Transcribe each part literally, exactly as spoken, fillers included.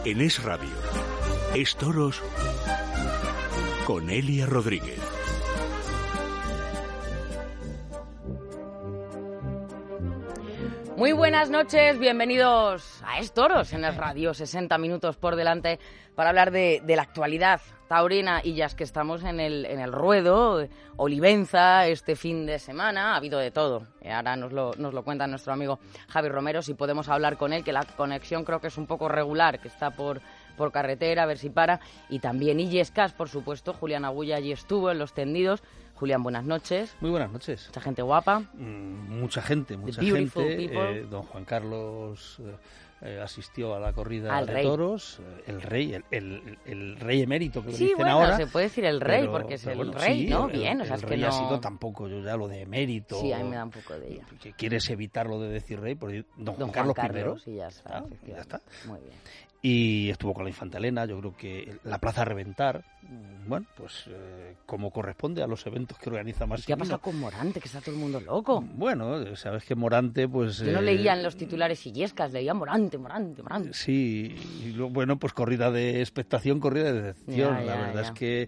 En Es Radio, Es Toros con Elia Rodríguez. Muy buenas noches, bienvenidos a Es Toros en Es Radio, sesenta minutos por delante para hablar de, de la actualidad taurina, y ya es que estamos en el, en el ruedo, Olivenza, este fin de semana, ha habido de todo. Ahora nos lo, nos lo cuenta nuestro amigo Javi Romero, si podemos hablar con él, que la conexión creo que es un poco regular, que está por, por carretera, a ver si para. Y también Illescas, por supuesto, Julián Agulla allí estuvo en los tendidos. Julián, buenas noches. Muy buenas noches. Mucha gente guapa. Mm, mucha gente, mucha gente. Eh, don Juan Carlos eh, asistió a la corrida Al de rey. toros. El rey, el, el, el rey emérito que lo Sí, dicen bueno, ahora. se puede decir el rey, pero, porque es pero el bueno, rey, sí, ¿no? El, Bien, o el, sea, es el que rey no... ha sido tampoco, yo ya lo de emérito. Sí, a mí me da un poco de ella. Que quieres evitarlo de decir rey, porque don, Don Juan Juan Carlos, Carlos primero. sí, ya está, Ah, efectivamente. ya está. Muy bien. Y estuvo con la Infanta Elena. Yo creo que la Plaza a reventar, bueno, pues eh, como corresponde a los eventos que organiza Maximino. ¿Qué ha pasado con Morante, que está todo el mundo loco? Bueno, sabes que Morante, pues... Yo no eh, leía en los titulares Illescas, leía Morante, Morante, Morante. Sí, y lo, bueno, pues corrida de expectación, corrida de decepción. Ya, la ya, verdad ya. es que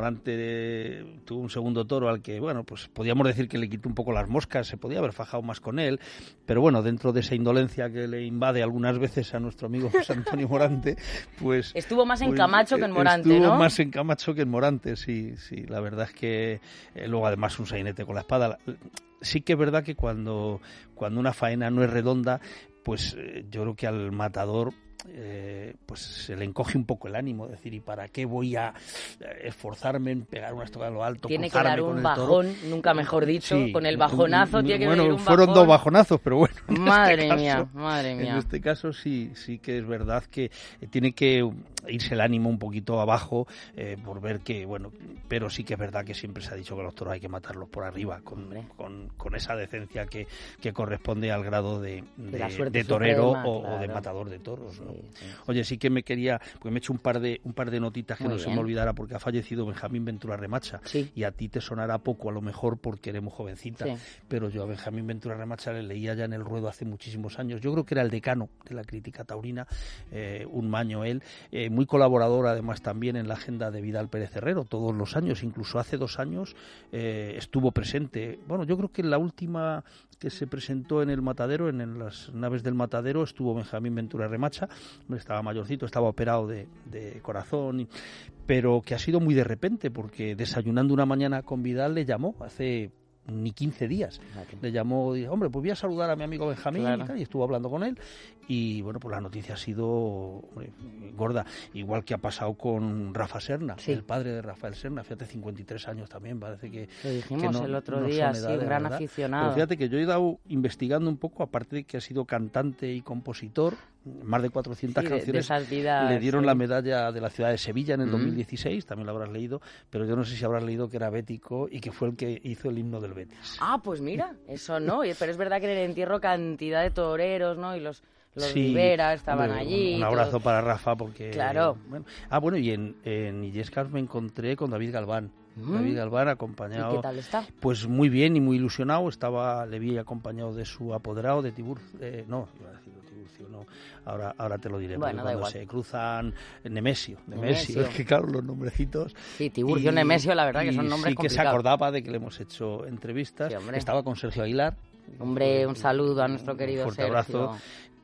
Morante tuvo un segundo toro al que, bueno, pues podíamos decir que le quitó un poco las moscas, se podía haber fajado más con él, pero bueno, dentro de esa indolencia que le invade algunas veces a nuestro amigo José Antonio Morante, pues... Estuvo más en pues, Camacho que en Morante, estuvo ¿no? más en Camacho que en Morante, sí, sí, la verdad es que eh, luego además un sainete con la espada. Sí que es verdad que cuando, cuando una faena no es redonda, pues eh, yo creo que al matador eh, pues se le encoge un poco el ánimo, es decir, ¿y para qué voy a esforzarme en pegar una estocada a lo alto? Tiene que cruzarme dar con un el toro? bajón, nunca mejor dicho, Sí, con el bajonazo un- tiene que bueno, venir un fueron bajón. dos bajonazos, pero bueno. en Madre este caso- mía, madre mía. En este caso sí, sí que es verdad que eh, tiene que irse el ánimo un poquito abajo eh, por ver que, bueno, pero sí que es verdad que siempre se ha dicho que los toros hay que matarlos por arriba, con, Hombre. con, con esa decencia que, que corresponde al grado de, De la de, suerte de torero suprema, o, o de claro. matador de toros, ¿no? Sí, sí. Oye, sí que me quería, porque me he hecho un par de un par de notitas que Muy no se bien. me olvidara, porque ha fallecido Benjamín Ventura Remacha, Sí. y a ti te sonará poco a lo mejor porque eres muy jovencita, Sí. pero yo a Benjamín Ventura Remacha le leía ya en el ruedo hace muchísimos años. Yo creo que era el decano de la crítica taurina, eh, un maño él, eh, muy colaborador además también en la agenda de Vidal Pérez Herrero, todos los años, incluso hace dos años eh, estuvo presente. Bueno, yo creo que en la última que se presentó en el Matadero, en, en las naves del Matadero, estuvo Benjamín Ventura Remacha, estaba mayorcito, estaba operado de, de corazón, y, pero que ha sido muy de repente, porque desayunando una mañana con Vidal le llamó hace ni quince días. Fíjate. Le llamó y dijo, hombre, pues voy a saludar a mi amigo Benjamín, Claro. y, tal, y estuvo hablando con él. Y bueno, pues la noticia ha sido hombre, gorda, igual que ha pasado con Rafa Serna, Sí. el padre de Rafael Serna, fíjate, cincuenta y tres años también, parece que... Lo dijimos que no- el otro no día, son sí, edades, un gran ¿verdad? aficionado. Pero fíjate que yo he ido investigando un poco, aparte de que ha sido cantante y compositor, más de cuatrocientas Sí, de- de canciones, esas vidas, le dieron sí. la medalla de la ciudad de Sevilla en el Mm. dos mil dieciséis, también lo habrás leído, pero yo no sé si habrás leído que era bético y que fue el que hizo el himno del Betis. Ah, pues mira, eso no, y- pero es verdad que en el entierro cantidad de toreros, ¿no? Y los, los Sí, Rivera estaban hombre, allí. Un y abrazo todo. para Rafa porque... Claro. Bueno, ah, bueno, y en, en Illescas me encontré con David Galván. Mm. David Galván ¿Y acompañado... qué tal está? Pues muy bien y muy ilusionado. Estaba, le vi acompañado de su apoderado, de Tiburcio... Eh, no, iba a decir de Tiburcio, no. Ahora, ahora te lo diré. Bueno, porque da cuando igual. se cruzan... Nemesio. Nemesio. Nemesio. Es que claro, los nombrecitos... Sí, Tiburcio, Y- Nemesio, la verdad que son y nombres sí que se complicados. acordaba de que le hemos hecho entrevistas. Sí, hombre. Estaba con Sergio Aguilar. Hombre, un saludo a nuestro Un querido fuerte Sergio. abrazo.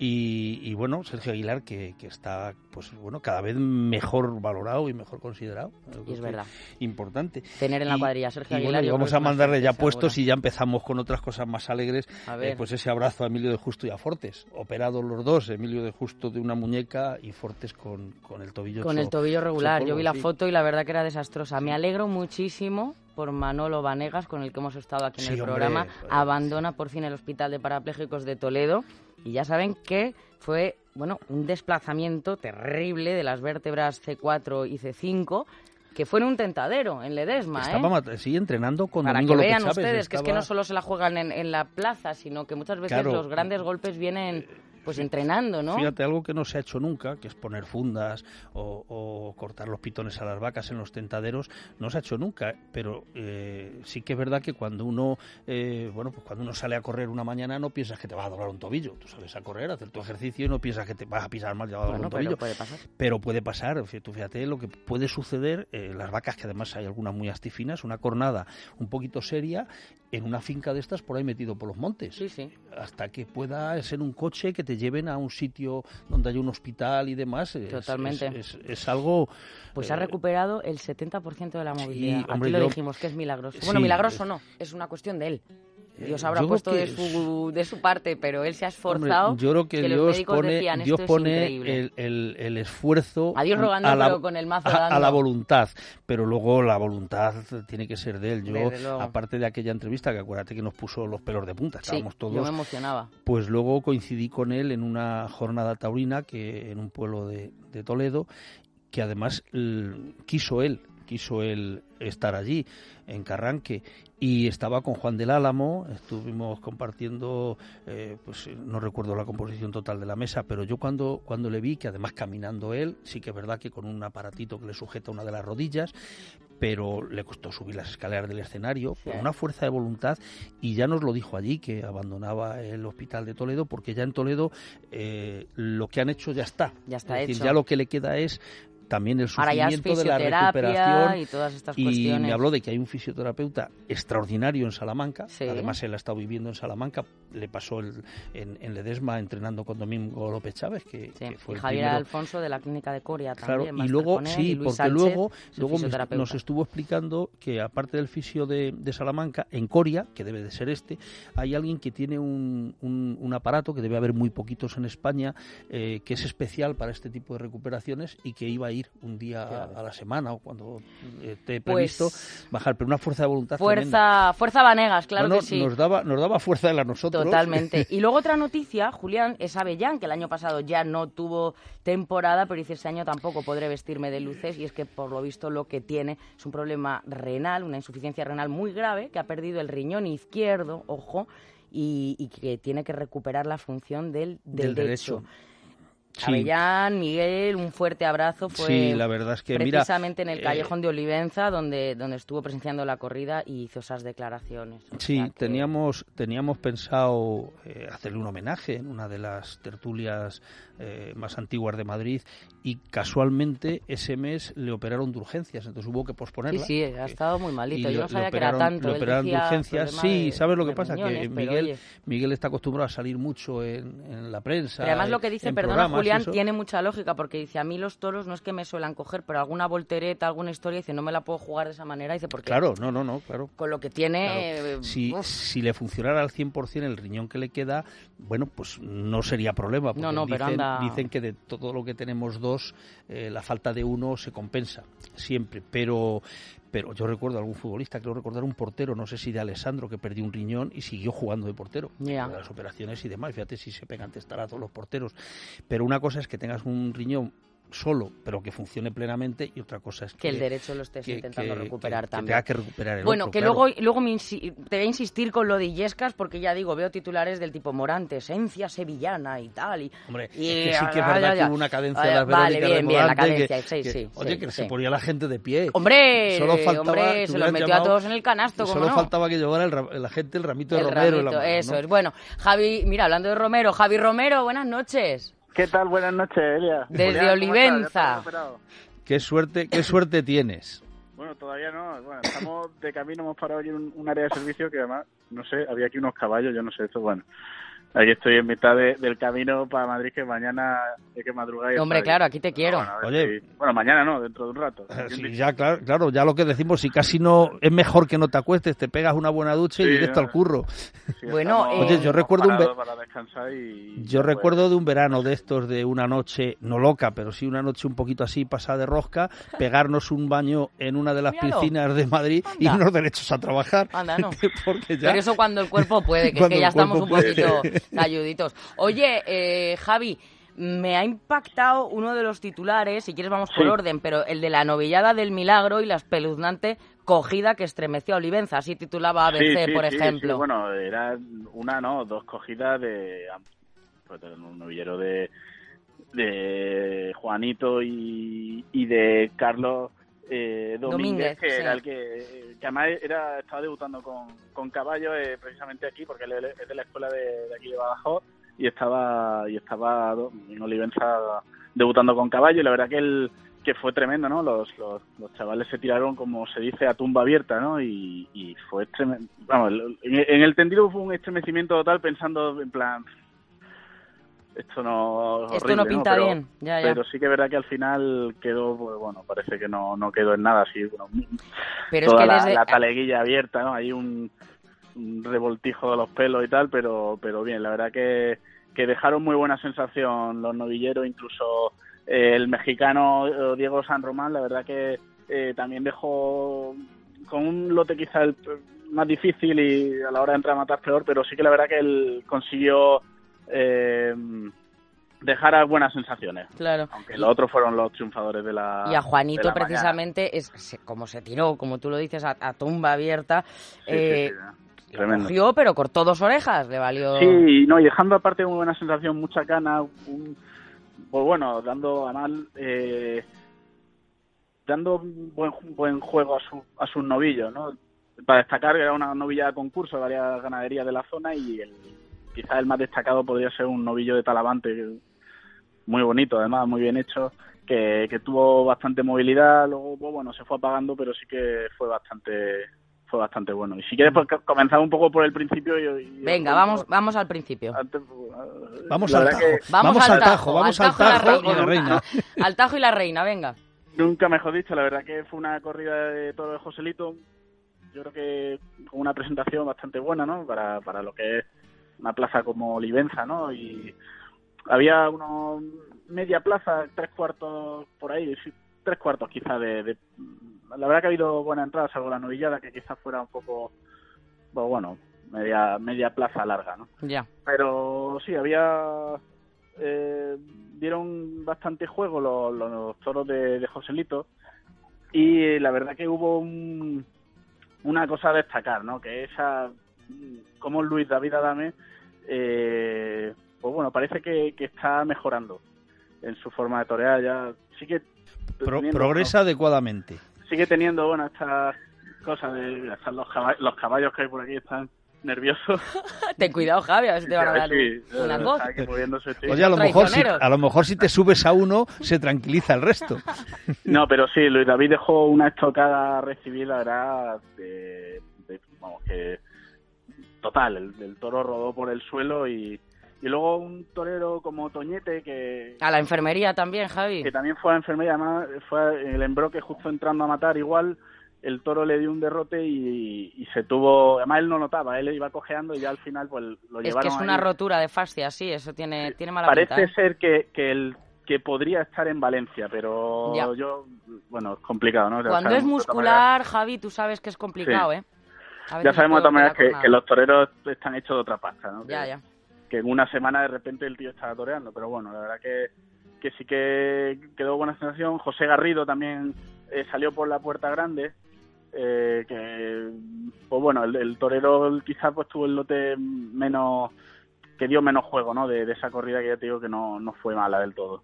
Y, y bueno, Sergio Aguilar que, que está pues bueno cada vez mejor valorado y mejor considerado. Yo Y creo es que verdad. Importante. Tener en la Y- cuadrilla a Sergio y Aguilar. bueno, y yo creo vamos que a es una mandarle ya suerte puestos segura. y ya empezamos con otras cosas más alegres. A ver. Eh, pues ese abrazo a Emilio de Justo y a Fortes. Operados los dos, Emilio de Justo de una muñeca y Fortes con, con el tobillo Con hecho- el tobillo hecho regular. polvo, Yo vi la sí. foto y la verdad que era desastrosa. Me alegro muchísimo por Manolo Vanegas, con el que hemos estado aquí en Sí, el hombre, programa. pues, Abandona por fin el Hospital de Parapléjicos de Toledo. Y ya saben que fue, bueno, un desplazamiento terrible de las vértebras C cuatro y C cinco, que fue en un tentadero, en Ledesma, Estaba ¿eh? mat- sí, entrenando con Para Domingo que López vean Chávez. ustedes que es que estaba- no solo se la juegan en, en la plaza, sino que muchas veces Claro. los grandes golpes vienen pues entrenando, ¿no? Fíjate, algo que no se ha hecho nunca, que es poner fundas o, o cortar los pitones a las vacas en los tentaderos, no se ha hecho nunca, pero eh, sí que es verdad que cuando uno eh, bueno, pues cuando uno sale a correr una mañana no piensas que te vas a doblar un tobillo. Tú sales a correr, a hacer tu ejercicio y no piensas que te vas a pisar mal, te vas a doblar bueno, un tobillo. Pero puede pasar. Pero puede pasar. Tú fíjate lo que puede suceder, eh, las vacas, que además hay algunas muy astifinas, una cornada un poquito seria en una finca de estas por ahí metido por los montes. Sí, sí. Hasta que pueda ser un coche que te lleven a un sitio donde haya un hospital y demás. Totalmente. Es, es, es, es algo... Pues eh, ha recuperado el setenta por ciento de la movilidad. Sí, hombre, Aquí lo yo, dijimos, que es milagroso. Bueno, sí, milagroso es, no, es una cuestión de él. Dios habrá yo puesto de es, su, de su parte, pero él se ha esforzado. Hombre, yo creo que, que Dios los médicos pone, decían, Dios esto pone es increíble. el, el, el esfuerzo a Dios rogando, a la, pero con el mazo a, dando. a la voluntad, pero luego la voluntad tiene que ser de él. Yo, Desde luego. aparte de aquella entrevista, que acuérdate que nos puso los pelos de punta, estábamos sí, todos... yo me emocionaba. Pues luego coincidí con él en una jornada taurina que en un pueblo de, de Toledo, que además l, quiso él, quiso él estar allí, en Carranque, y estaba con Juan del Álamo, estuvimos compartiendo, eh, pues no recuerdo la composición total de la mesa, pero yo cuando, cuando le vi, que además caminando él, sí que es verdad que con un aparatito que le sujeta una de las rodillas, pero le costó subir las escaleras del escenario, sí. con una fuerza de voluntad, y ya nos lo dijo allí, que abandonaba el hospital de Toledo, porque ya en Toledo eh, lo que han hecho ya está. Ya está es hecho. decir, ya lo que le queda es también el Ahora ya es sufrimiento de la recuperación, y todas estas y cuestiones. me habló de que hay un fisioterapeuta extraordinario en Salamanca, sí. además él ha estado viviendo en Salamanca, le pasó el, en, en Ledesma entrenando con Domingo López Chávez, que, sí. que fue y el Javier primero. Alfonso de la clínica de Coria Claro, también. y luego él, sí, y Luis porque Sánchez, luego, luego me, nos estuvo explicando que aparte del fisio de, de Salamanca, en Coria, que debe de ser este, hay alguien que tiene un, un, un aparato, que debe haber muy poquitos en España, eh, que es especial para este tipo de recuperaciones y que iba a ir un día claro. a, a la semana o cuando esté previsto pues, bajar, pero una fuerza de voluntad fuerza tremenda. Fuerza Vanegas, claro bueno, que sí. Nos daba, nos daba fuerza de la nosotros. Totalmente. Y luego otra noticia, Julián, es Avellán, que el año pasado ya no tuvo temporada, pero dice, este año tampoco podré vestirme de luces, y es que por lo visto lo que tiene es un problema renal, una insuficiencia renal muy grave, que ha perdido el riñón izquierdo, ojo, y, y que tiene que recuperar la función del, del, del derecho. derecho. Sí. Avellán, Miguel, un fuerte abrazo. Fue sí, la verdad es que precisamente mira, en el callejón eh, de Olivenza, donde, donde estuvo presenciando la corrida y hizo esas declaraciones. O sí, sea que... teníamos, teníamos pensado eh, hacerle un homenaje en una de las tertulias eh, más antiguas de Madrid, y casualmente ese mes le operaron de urgencias, entonces hubo que posponerla. Sí, sí, ha estado muy malito. Yo no sabía operaron, que era tanto. Le operaron de urgencias. Sí, de, ¿sabes lo que de pasa? riñones, que Miguel, oye. Miguel está acostumbrado a salir mucho en, en la prensa. Pero además lo que dice, perdona Julián, eso. tiene mucha lógica, porque dice, a mí los toros no es que me suelan coger, pero alguna voltereta, alguna historia, dice, no me la puedo jugar de esa manera, dice, porque claro, no, no, no, claro. Con lo que tiene... Claro. Eh, si, si le funcionara al cien por ciento el riñón que le queda, bueno, pues no sería problema, porque no, no, dicen, pero anda... dicen que de todo lo que tenemos dos, eh, la falta de uno se compensa, siempre, pero... Pero yo recuerdo a algún futbolista, creo recordar un portero, no sé si de Alessandro, que perdió un riñón y siguió jugando de portero. Yeah. De las operaciones y demás, fíjate si se pegan testaratos los porteros. Pero una cosa es que tengas un riñón solo, pero que funcione plenamente, y otra cosa es que... Que el derecho lo estés que, intentando que, recuperar que, también. Que tenga que recuperar el bueno, otro, que claro. luego, luego me insi- te voy a insistir con lo de Illescas, porque ya digo, veo titulares del tipo Morante, esencia sevillana y tal. Y, Hombre, y, es que sí que es verdad ya, ya. que hubo una cadencia Oye, de las vale, Verónicas bien, de bien, la Morante, cadencia, que, sí, que, sí. Oye, sí, que sí. se ponía la gente de pie. Hombre, solo faltaba, hombre se los metió llamado, a todos en el canasto, como Solo no. faltaba que llevara el, la gente el ramito de el Romero. Ramito, en la mano, eso ¿no? es. Bueno, Javi, mira, hablando de Romero, Javi Romero, buenas noches. ¿Qué tal? Buenas noches, Elia. Desde Julián, Olivenza. Qué suerte, qué suerte tienes. Bueno, todavía no. Bueno, estamos de camino, hemos parado allí en un, un área de servicio que además, no sé, había aquí unos caballos, yo no sé, esto, bueno. Aquí estoy en mitad de, del camino para Madrid, que mañana hay que madrugar. Y Hombre, claro, aquí te quiero. Bueno, Oye, si, bueno, mañana no, dentro de un rato. Sí, ya, claro, claro, ya lo que decimos, si casi no, es mejor que no te acuestes, te pegas una buena ducha y sí, directo no, al curro. Sí, bueno, estamos, eh, oye, yo recuerdo un ver... para descansar y, yo recuerdo de un verano de estos, de una noche, no loca, pero sí una noche un poquito así, pasada de rosca, pegarnos un baño en una de las Míralo. piscinas de Madrid y irnos derechos a trabajar. Anda, no. Porque ya... Pero eso cuando el cuerpo puede, que es que ya estamos un poquito ayuditos. Oye, eh, Javi, me ha impactado uno de los titulares, si quieres vamos por sí. orden, pero el de la novillada del milagro y la espeluznante cogida que estremeció a Olivenza, así titulaba A B C, sí, sí, por sí, ejemplo. Sí, bueno, era una, no, dos cogidas de... sobre todo un novillero de, de Juanito y, y de Carlos eh, Domínguez, Domínguez, que sí. era el que, que además era, estaba debutando con, con caballos eh, precisamente aquí, porque él es de la escuela de, de aquí de Badajoz, y estaba y estaba en Olivenza debutando con caballo, y la verdad que él que fue tremendo, ¿no? Los, los, los chavales se tiraron, como se dice, a tumba abierta, ¿no? Y, y fue tremendo. Vamos, en, en el tendido fue un estremecimiento total, pensando en plan, esto no Esto horrible, no pinta ¿no? Pero, bien, ya, ya. Pero sí que es verdad que al final quedó, pues bueno, parece que no, no quedó en nada, así, bueno, Pero toda es que la, desde... la taleguilla abierta, ¿no? Hay un, un revoltijo de los pelos y tal, pero, pero bien, la verdad que, que dejaron muy buena sensación los novilleros, incluso eh, el mexicano Diego San Román, la verdad que eh, también dejó con un lote quizá el más difícil y a la hora de entrar a matar peor, pero sí que la verdad que él consiguió eh, dejar a buenas sensaciones. Claro. Aunque los otros fueron los triunfadores de la Y a Juanito, de la precisamente, es se, como se tiró, como tú lo dices, a, a tumba abierta, sí, eh, sí, sí, tremendo. cogió, pero cortó dos orejas, le valió... Sí, no, y dejando aparte muy buena sensación, mucha cana, un, pues bueno, dando además, eh, dando buen buen juego a, su, a sus novillos, ¿no? Para destacar, era una novilla de concurso de varias ganaderías de la zona, y el, quizás el más destacado podría ser un novillo de Talavante, muy bonito, además, muy bien hecho, que, que tuvo bastante movilidad, luego, bueno, se fue apagando, pero sí que fue bastante fue bastante bueno. Y si quieres, pues comenzar un poco por el principio. Y, y Venga, vamos vamos al principio. Antes, vamos al tajo. Que, vamos, vamos al tajo, vamos al tajo, tajo, tajo y la reina. reina. Al tajo y la reina, venga. Nunca mejor dicho, la verdad que fue una corrida de toro de Joselito, yo creo que con una presentación bastante buena, ¿no? Para, para lo que es una plaza como Olivenza, ¿no? Y había unos media plaza, tres cuartos por ahí, tres cuartos quizás de, de... La verdad que ha habido buena entrada, salvo la novillada, que quizás fuera un poco, bueno, bueno media media plaza larga, ¿no? Ya. Pero sí, había... Eh, dieron bastante juego los, los toros de, de Joselito, y la verdad que hubo un, una cosa a destacar, ¿no? Que esa, como Luis David Adame, eh, pues bueno, parece que, que está mejorando en su forma de torear, ya sí que Pro, teniendo, progresa ¿no? adecuadamente. Sigue teniendo, bueno, estas cosas de hasta los caballos, los caballos que hay por aquí están nerviosos. Ten cuidado, Javi, a ver si te van a dar Sí, un, una cosa. Oye, a lo, mejor si, a lo mejor si te subes a uno, se tranquiliza el resto. No, pero sí, Luis David dejó una estocada a recibir, la verdad, de, de, vamos, que total, el, el toro rodó por el suelo, y, y luego un torero como Toñete, que... A la enfermería también, Javi. Que también fue a la enfermería, además fue el embroque justo entrando a matar, igual el toro le dio un derrote y, y se tuvo... Además él no notaba, él iba cojeando y ya al final pues lo es llevaron que es una ahí. rotura de fascia, sí, eso tiene, Sí, tiene mala parece pinta, ¿eh? ser que, que el que podría estar en Valencia, pero ya. yo, bueno, es complicado, ¿no? Ya Cuando es muscular, Javi, tú sabes que es complicado, sí. ¿eh? A Ya sabemos de todas maneras que, que, que los toreros están hechos de otra pasta, ¿no? Ya, que, ya. que en una semana de repente el tío estaba toreando, pero bueno, la verdad que, que sí que quedó buena sensación. José Garrido también eh, salió por la puerta grande, eh, que, pues bueno, el, el torero quizás pues tuvo el lote menos, que dio menos juego, ¿no? De, de esa corrida que ya te digo que no, no fue mala del todo.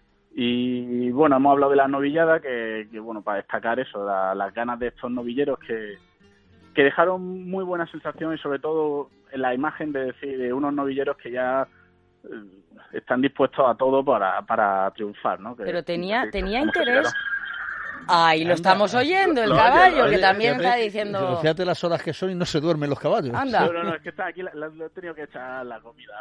Y bueno, hemos hablado de la novillada, que, que bueno, para destacar eso, la, las ganas de estos novilleros que, que dejaron muy buena sensación, y sobre todo en la imagen de decir de unos novilleros que ya eh, están dispuestos a todo para, para triunfar, ¿no? Que, Pero tenía, que, tenía como se interés... tiraron. Ay, lo Anda. estamos oyendo, el Lo caballo, oye, que oye, también fíjate, está diciendo... Fíjate las horas que son y no se duermen los caballos. Anda. No, no, no, es que está aquí, la, la, le he tenido que echar la comida.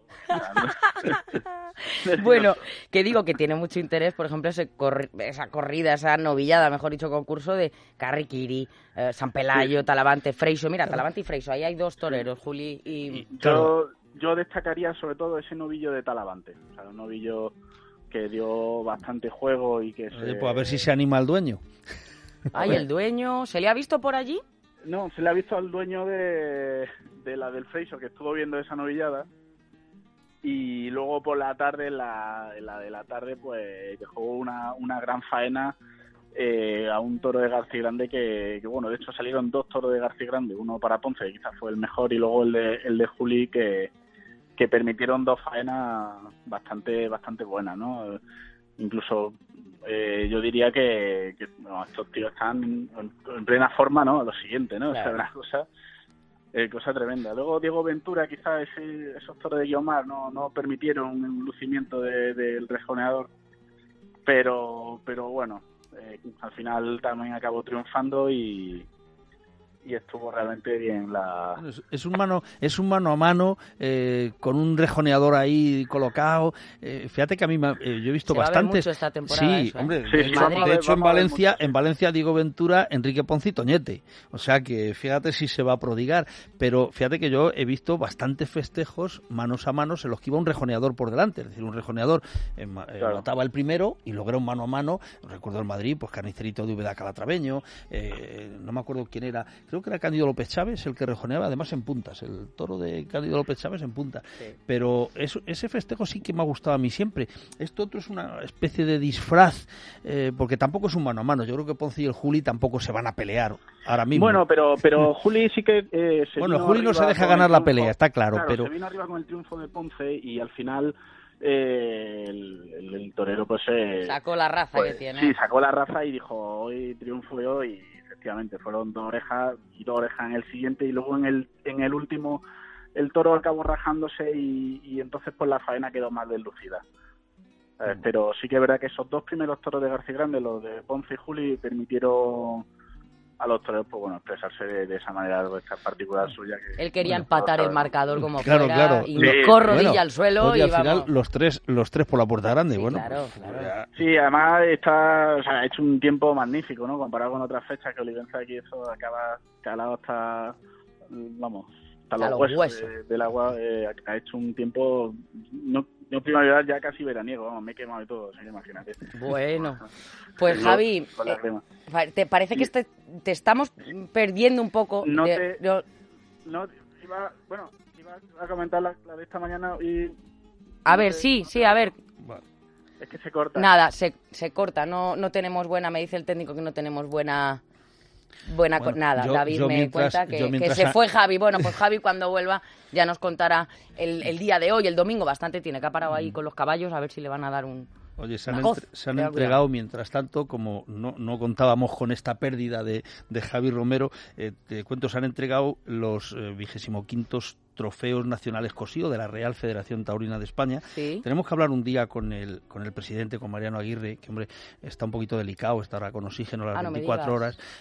Bueno, que digo que tiene mucho interés, por ejemplo, ese corri- esa corrida, esa novillada, mejor dicho, concurso de Carriquiri, eh, San Pelayo, sí. Talavante, Freixo. Mira, Talavante y Freixo, ahí hay dos toreros, Juli y... Yo, claro. yo destacaría sobre todo ese novillo de Talavante, o sea, un novillo que dio bastante juego y que se... Oye, pues a ver si se anima el dueño. Ay, el dueño, ¿se le ha visto por allí? No, se le ha visto al dueño de, de la del Freixo, que estuvo viendo esa novillada, y luego por la tarde, la, la de la tarde, pues dejó una, una gran faena eh, a un toro de García Grande que, que, bueno, de hecho salieron dos toros de García Grande, uno para Ponce, que quizás fue el mejor, y luego el de, el de Juli, que, que permitieron dos faenas bastante bastante buenas, ¿no? Incluso eh, yo diría que, que bueno, estos tíos están en, en plena forma, ¿no? Lo siguiente, ¿no? Claro. O sea, una cosa, eh, cosa tremenda. Luego Diego Ventura, quizás ese, esos toros de Guiomar no, no permitieron un lucimiento de, del rejoneador, pero pero bueno, eh, al final también acabó triunfando y y estuvo realmente bien la... Bueno, es, es un mano es un mano a mano eh, con un rejoneador ahí colocado. Eh, fíjate que a mí me, eh, yo he visto se va bastantes. A ver mucho esta temporada sí, eso, ¿eh? hombre, sí, de, sí, hecho, vamos a de ver, hecho en vamos a ver Valencia, mucho. en Valencia Diego Ventura, Enrique Ponce y Toñete. O sea que fíjate si se va a prodigar, pero fíjate que yo he visto bastantes festejos manos a manos en los que iba un rejoneador por delante, es decir, un rejoneador eh, claro. mataba el primero y luego era un mano a mano. Recuerdo el Madrid, pues Carnicerito de Úbeda Calatraveño, eh, no me acuerdo quién era, creo que era Cándido López Chávez el que rejoneaba, además en puntas, el toro de Cándido López Chávez en punta. Sí. Pero eso, ese festejo sí que me ha gustado a mí siempre. Esto otro es una especie de disfraz, eh, porque tampoco es un mano a mano. Yo creo que Ponce y el Juli tampoco se van a pelear ahora mismo. Bueno, pero pero Juli sí que eh, se bueno, Juli no se deja ganar la pelea, está claro, claro, pero se vino arriba con el triunfo de Ponce y al final eh, el, el, el torero pues eh, sacó la raza pues, que tiene. Sí, sacó la raza y dijo, hoy triunfo yo, y efectivamente fueron dos orejas y dos orejas en el siguiente, y luego en el en el último el toro acabó rajándose y, y entonces pues la faena quedó más deslucida. Eh, pero sí que es verdad que esos dos primeros toros de García Grande, los de Ponce y Juli, permitieron a los toreros pues bueno expresarse de, de esa manera, de esta particular suya. Que, él quería bueno, empatar el marcador como claro, fuera claro. y sí. corrodilla bueno, al suelo pues, y, y al vamos. final los tres los tres por la puerta grande. Sí, bueno, claro, pues, claro. Ya... Sí, además está, o sea, ha hecho un tiempo magnífico, ¿no? Comparado con otras fechas que Olivenza aquí eso acaba calado hasta, vamos, hasta los, los huesos, huesos. De, del agua. Eh, ha hecho un tiempo no, no primaveral, ya casi veraniego, vamos, me he quemado y todo, o sea, imagínate. Bueno, pues No, Javi, con la eh, crema. ¿te parece que este, te estamos perdiendo un poco? No de, te- de- No, iba, bueno, iba a comentar la, la de esta mañana y... A ver, sí, sí, a ver. Bueno, Es que se corta. Nada, se, se corta, no no tenemos buena, me dice el técnico que no tenemos buena... Buena Bueno, co- nada, yo- David yo me mientras- cuenta que, yo que mientras se a- fue Javi. Bueno, pues Javi cuando vuelva ya nos contará el, el día de hoy, el domingo, bastante tiene, que ha parado ahí con los caballos, a ver si le van a dar un... Oye, se han, Una coz, entre- se han ten entregado, cuidado. mientras tanto, como no, no contábamos con esta pérdida de, de Javi Romero, eh, te cuento, se han entregado los vigésimo quintos trofeos nacionales Cosío de la Real Federación Taurina de España. Sí. Tenemos que hablar un día con el con el presidente, con Mariano Aguirre, que hombre está un poquito delicado, está ahora con oxígeno las Ah, no me veinticuatro digas. horas,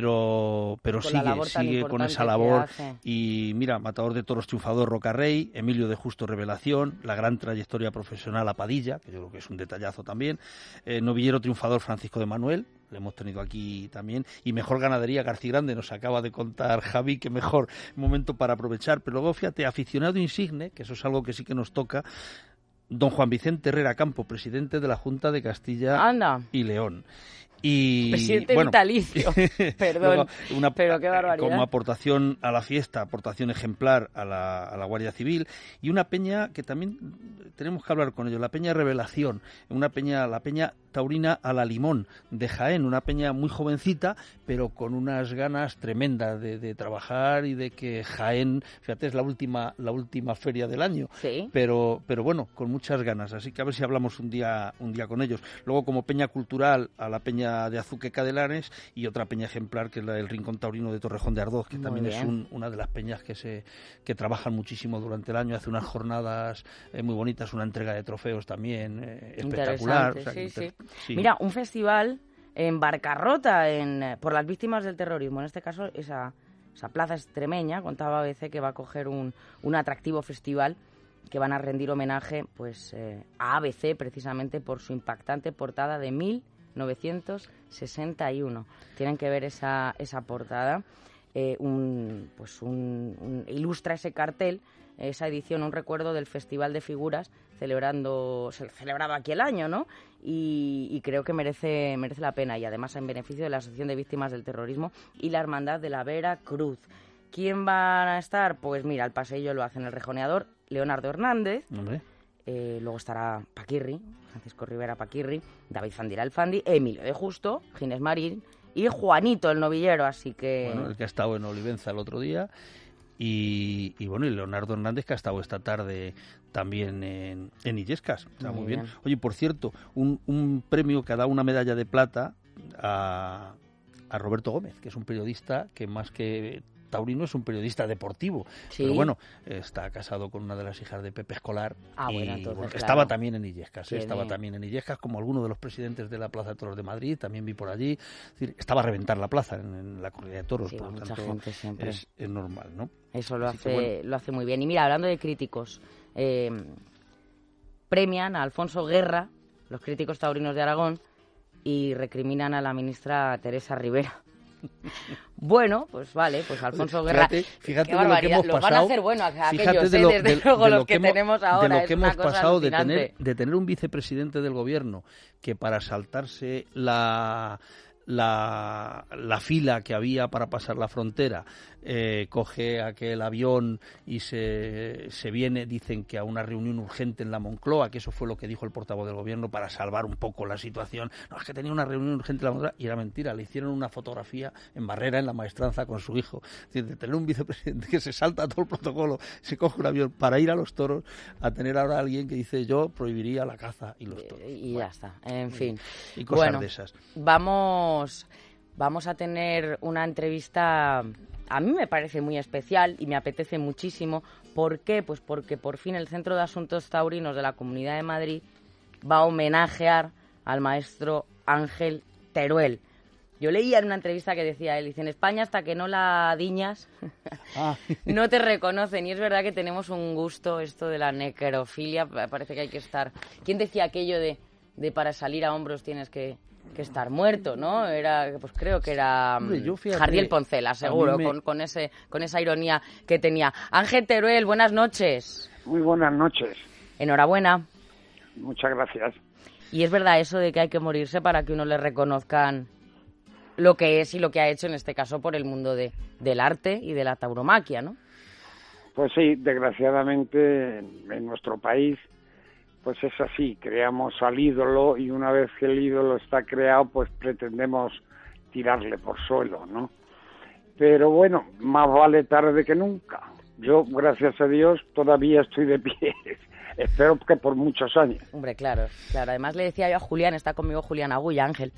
pero pero Con la sigue, labor tan sigue con importante esa que labor. hace. Y mira, matador de toros triunfador Rocarrey, Emilio de Justo Revelación, la gran trayectoria profesional a Padilla, que yo creo que es un detallazo también, eh, novillero triunfador Francisco de Manuel, le hemos tenido aquí también, y mejor ganadería García Grande, nos acaba de contar Javi, que mejor momento para aprovechar. Pero luego fíjate, aficionado insigne, que eso es algo que sí que nos toca, don Juan Vicente Herrera Campo, presidente de la Junta de Castilla Anda, y León. Y presidente bueno, vitalicio, perdón, luego, una, pero qué barbaridad. como aportación a la fiesta, aportación ejemplar a la, a la Guardia Civil, y una peña que también tenemos que hablar con ellos, la Peña Revelación, una peña, la Peña Taurina a la Limón de Jaén, una peña muy jovencita, pero con unas ganas tremendas de, de trabajar y de que Jaén, fíjate, es la última, la última feria del año, Sí. pero, pero bueno, con muchas ganas, así que a ver si hablamos un día, un día con ellos. Luego, como peña cultural, a la Peña de Azuque Cadelanes, y otra peña ejemplar que es la del Rincón Taurino de Torrejón de Ardoz, que Muy también bien. es un, una de las peñas que se que trabajan muchísimo durante el año, hace unas jornadas eh, muy bonitas, una entrega de trofeos también eh, espectacular. Interesante, o sea, sí, que inter- sí. sí. Mira, un festival en Barcarrota en, eh, por las víctimas del terrorismo. En este caso, esa, esa plaza extremeña, contaba A B C que va a coger un, un atractivo festival que van a rendir homenaje pues eh, a A B C precisamente por su impactante portada de mil novecientos sesenta y uno. Tienen que ver esa, esa portada. Eh, un, pues un, un- ilustra ese cartel, esa edición, un recuerdo del Festival de Figuras celebrando se celebrado aquí el año, ¿no? Y, y creo que merece merece la pena, y además en beneficio de la Asociación de Víctimas del Terrorismo y la Hermandad de la Vera Cruz. ¿Quién van a estar? Pues mira, el paseillo lo hacen el rejoneador Leonardo Hernández, Hombre, eh, luego estará Paquirri, Francisco Rivera Paquirri, David Fandira el Fandi, Emilio de Justo, Ginés Marín y Juanito el novillero, así que... bueno, el que ha estado en Olivenza el otro día. Y, y bueno, y Leonardo Hernández, que ha estado esta tarde también en, en Illescas. Está muy, muy bien. bien. Oye, por cierto, un, un premio que ha dado una medalla de plata a, a Roberto Gómez, que es un periodista que más que taurino es un periodista deportivo. Sí. Pero bueno, está casado con una de las hijas de Pepe Escolar. Ah, y bueno, entonces, bueno, claro. Estaba también en Illescas, ¿eh? Estaba bien. también en Illescas, como alguno de los presidentes de la Plaza de Toros de Madrid, también vi por allí. Es decir, estaba a reventar la plaza en, en la corrida de toros, sí, por lo mucha tanto gente siempre. Es, es normal, ¿no? Eso lo Así hace, que, bueno. lo hace muy bien. Y mira, hablando de críticos, eh, premian a Alfonso Guerra, los críticos taurinos de Aragón, y recriminan a la ministra Teresa Rivera. Bueno, pues vale, pues Alfonso Guerra. Fíjate, fíjate qué de lo que hemos los pasado. van a hacer bueno a aquellos, de lo, eh, desde de, luego de lo los que, que hemos, tenemos ahora. de lo que es una hemos cosa pasado de alucinante. tener, de tener un vicepresidente del gobierno que para saltarse la la, la fila que había para pasar la frontera, eh, coge aquel avión y se, se viene, dicen que a una reunión urgente en la Moncloa, que eso fue lo que dijo el portavoz del gobierno para salvar un poco la situación. No, es que tenía una reunión urgente en la Moncloa, y era mentira, le hicieron una fotografía en Barrera, en la Maestranza, con su hijo. Es decir, de tener un vicepresidente que se salta todo el protocolo, se coge un avión para ir a los toros, a tener ahora a alguien que dice yo prohibiría la caza y los toros. Y bueno, ya está, en fin. Y cosas bueno, de esas. Vamos, vamos a tener una entrevista, a mí me parece muy especial y me apetece muchísimo. ¿Por qué? Pues porque por fin el Centro de Asuntos Taurinos de la Comunidad de Madrid va a homenajear al maestro Ángel Teruel. Yo leía en una entrevista que decía él, dice, en España hasta que no la diñas ah. no te reconocen. Y es verdad que tenemos un gusto, esto de la necrofilia, parece que hay que estar... ¿Quién decía aquello de, de para salir a hombros tienes que, que estar muerto, no? Era, pues creo que era Hombre, yo fíjate, Jardiel Poncela, seguro, me... con, con, ese, con esa ironía que tenía. Ángel Teruel, buenas noches. Muy buenas noches. Enhorabuena. Muchas gracias. Y es verdad eso de que hay que morirse para que uno le reconozcan lo que es y lo que ha hecho en este caso por el mundo de, del arte y de la tauromaquia, ¿no? Pues sí, desgraciadamente en, en nuestro país pues es así, creamos al ídolo y una vez que el ídolo está creado pues pretendemos tirarle por suelo, ¿no? Pero bueno, más vale tarde que nunca. Yo, gracias a Dios, todavía estoy de pie. Espero que por muchos años. Hombre, claro, claro. Además le decía yo a Julián, está conmigo Julián Agulla, Ángel,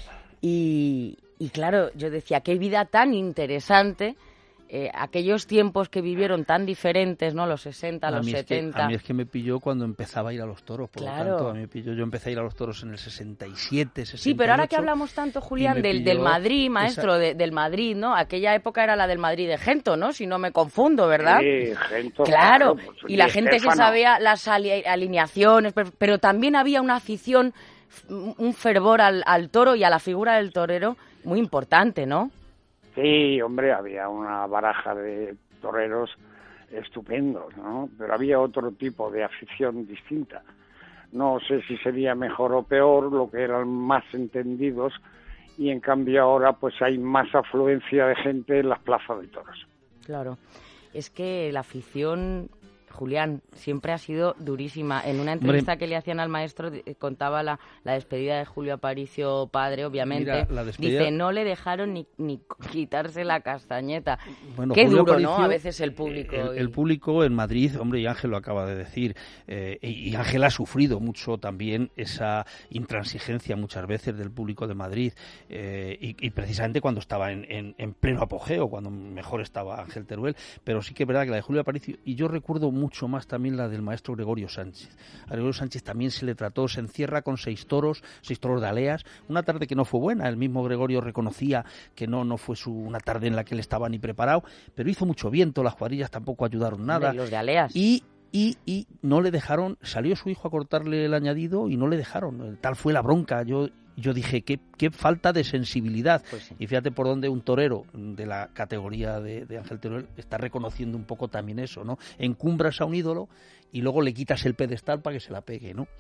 y, y claro, yo decía, qué vida tan interesante, eh, aquellos tiempos que vivieron tan diferentes, ¿no? Los sesenta, los setenta. Que, a mí es que me pilló cuando empezaba a ir a los toros, por claro. lo tanto, a mí me pilló, yo empecé a ir a los toros en el sesenta y siete, sesenta y ocho. Sí, pero ahora que hablamos tanto, Julián, del, del Madrid, maestro, esa... de, del Madrid, ¿no? Aquella época era la del Madrid de Gento, ¿no? Si no me confundo, ¿verdad? Sí, Gento. Claro, claro pues, y la gente Estefano. se sabía las alineaciones, pero, pero también había una afición, un fervor al, al toro y a la figura del torero muy importante, ¿no? Sí, hombre, había una baraja de toreros estupendos, ¿no? Pero había otro tipo de afición distinta. No sé si sería mejor o peor, lo que eran más entendidos, y en cambio ahora pues hay más afluencia de gente en las plazas de toros. Claro, es que la afición, Julián, siempre ha sido durísima. En una entrevista Hombre, que le hacían al maestro contaba la, la despedida de Julio Aparicio padre, obviamente. Mira, despedida... Dice, no le dejaron ni, ni quitarse la castañeta. Bueno, Qué Julio duro, Aparicio, ¿no? A veces el público. El, y... el público en Madrid, hombre, y Ángel lo acaba de decir, eh, y Ángel ha sufrido mucho también esa intransigencia muchas veces del público de Madrid, eh, y, y precisamente cuando estaba en, en, en pleno apogeo, cuando mejor estaba Ángel Teruel, pero sí que es verdad que la de Julio Aparicio, y yo recuerdo mucho más también la del maestro Gregorio Sánchez. A Gregorio Sánchez también se le trató, se encierra con seis toros, seis toros de aleas, una tarde que no fue buena, el mismo Gregorio reconocía que no, no fue su, una tarde en la que él estaba ni preparado, pero hizo mucho viento, las cuadrillas tampoco ayudaron nada. De los de aleas. Y Y, y no le dejaron, salió su hijo a cortarle el añadido y no le dejaron, tal fue la bronca. Yo yo dije, qué, qué falta de sensibilidad. Pues sí. Y fíjate por dónde un torero de la categoría de, de Ángel Teruel está reconociendo un poco también eso, ¿no? Encumbras a un ídolo y luego le quitas el pedestal para que se la pegue, ¿no?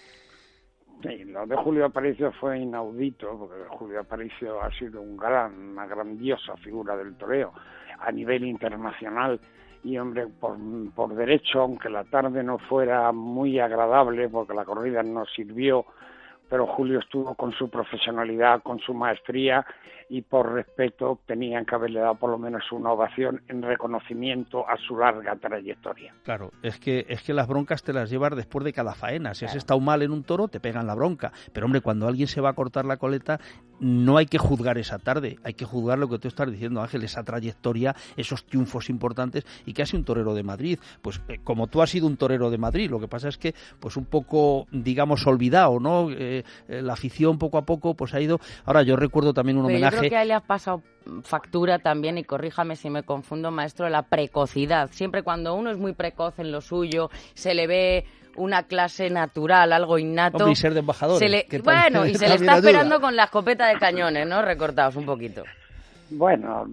Sí, lo de Julio Aparicio fue inaudito, porque Julio Aparicio ha sido un gran, una grandiosa figura del toreo a nivel internacional. Y, hombre, por, por derecho, aunque la tarde no fuera muy agradable, porque la corrida nos sirvió, pero Julio estuvo con su profesionalidad, con su maestría, y por respeto tenían que haberle dado por lo menos una ovación en reconocimiento a su larga trayectoria. Claro, es que es que las broncas te las llevas después de cada faena. Si has claro. estado mal en un toro, te pegan la bronca. Pero hombre, cuando alguien se va a cortar la coleta, no hay que juzgar esa tarde, hay que juzgar lo que tú estás diciendo, Ángel, esa trayectoria, esos triunfos importantes, y que ha sido un torero de Madrid. Pues eh, como tú has sido un torero de Madrid, lo que pasa es que pues un poco, digamos, olvidado, ¿no? Eh, eh, la afición poco a poco pues ha ido. Ahora yo recuerdo también un Pero homenaje. Yo creo que a él le ha pasado factura también, y corríjame si me confundo, maestro, la precocidad. Siempre cuando uno es muy precoz en lo suyo, se le ve una clase natural, algo innato. Hombre, y ser de embajadores. Se le, bueno, y se le está esperando con la escopeta de cañones, ¿no? Recortados un poquito. Bueno,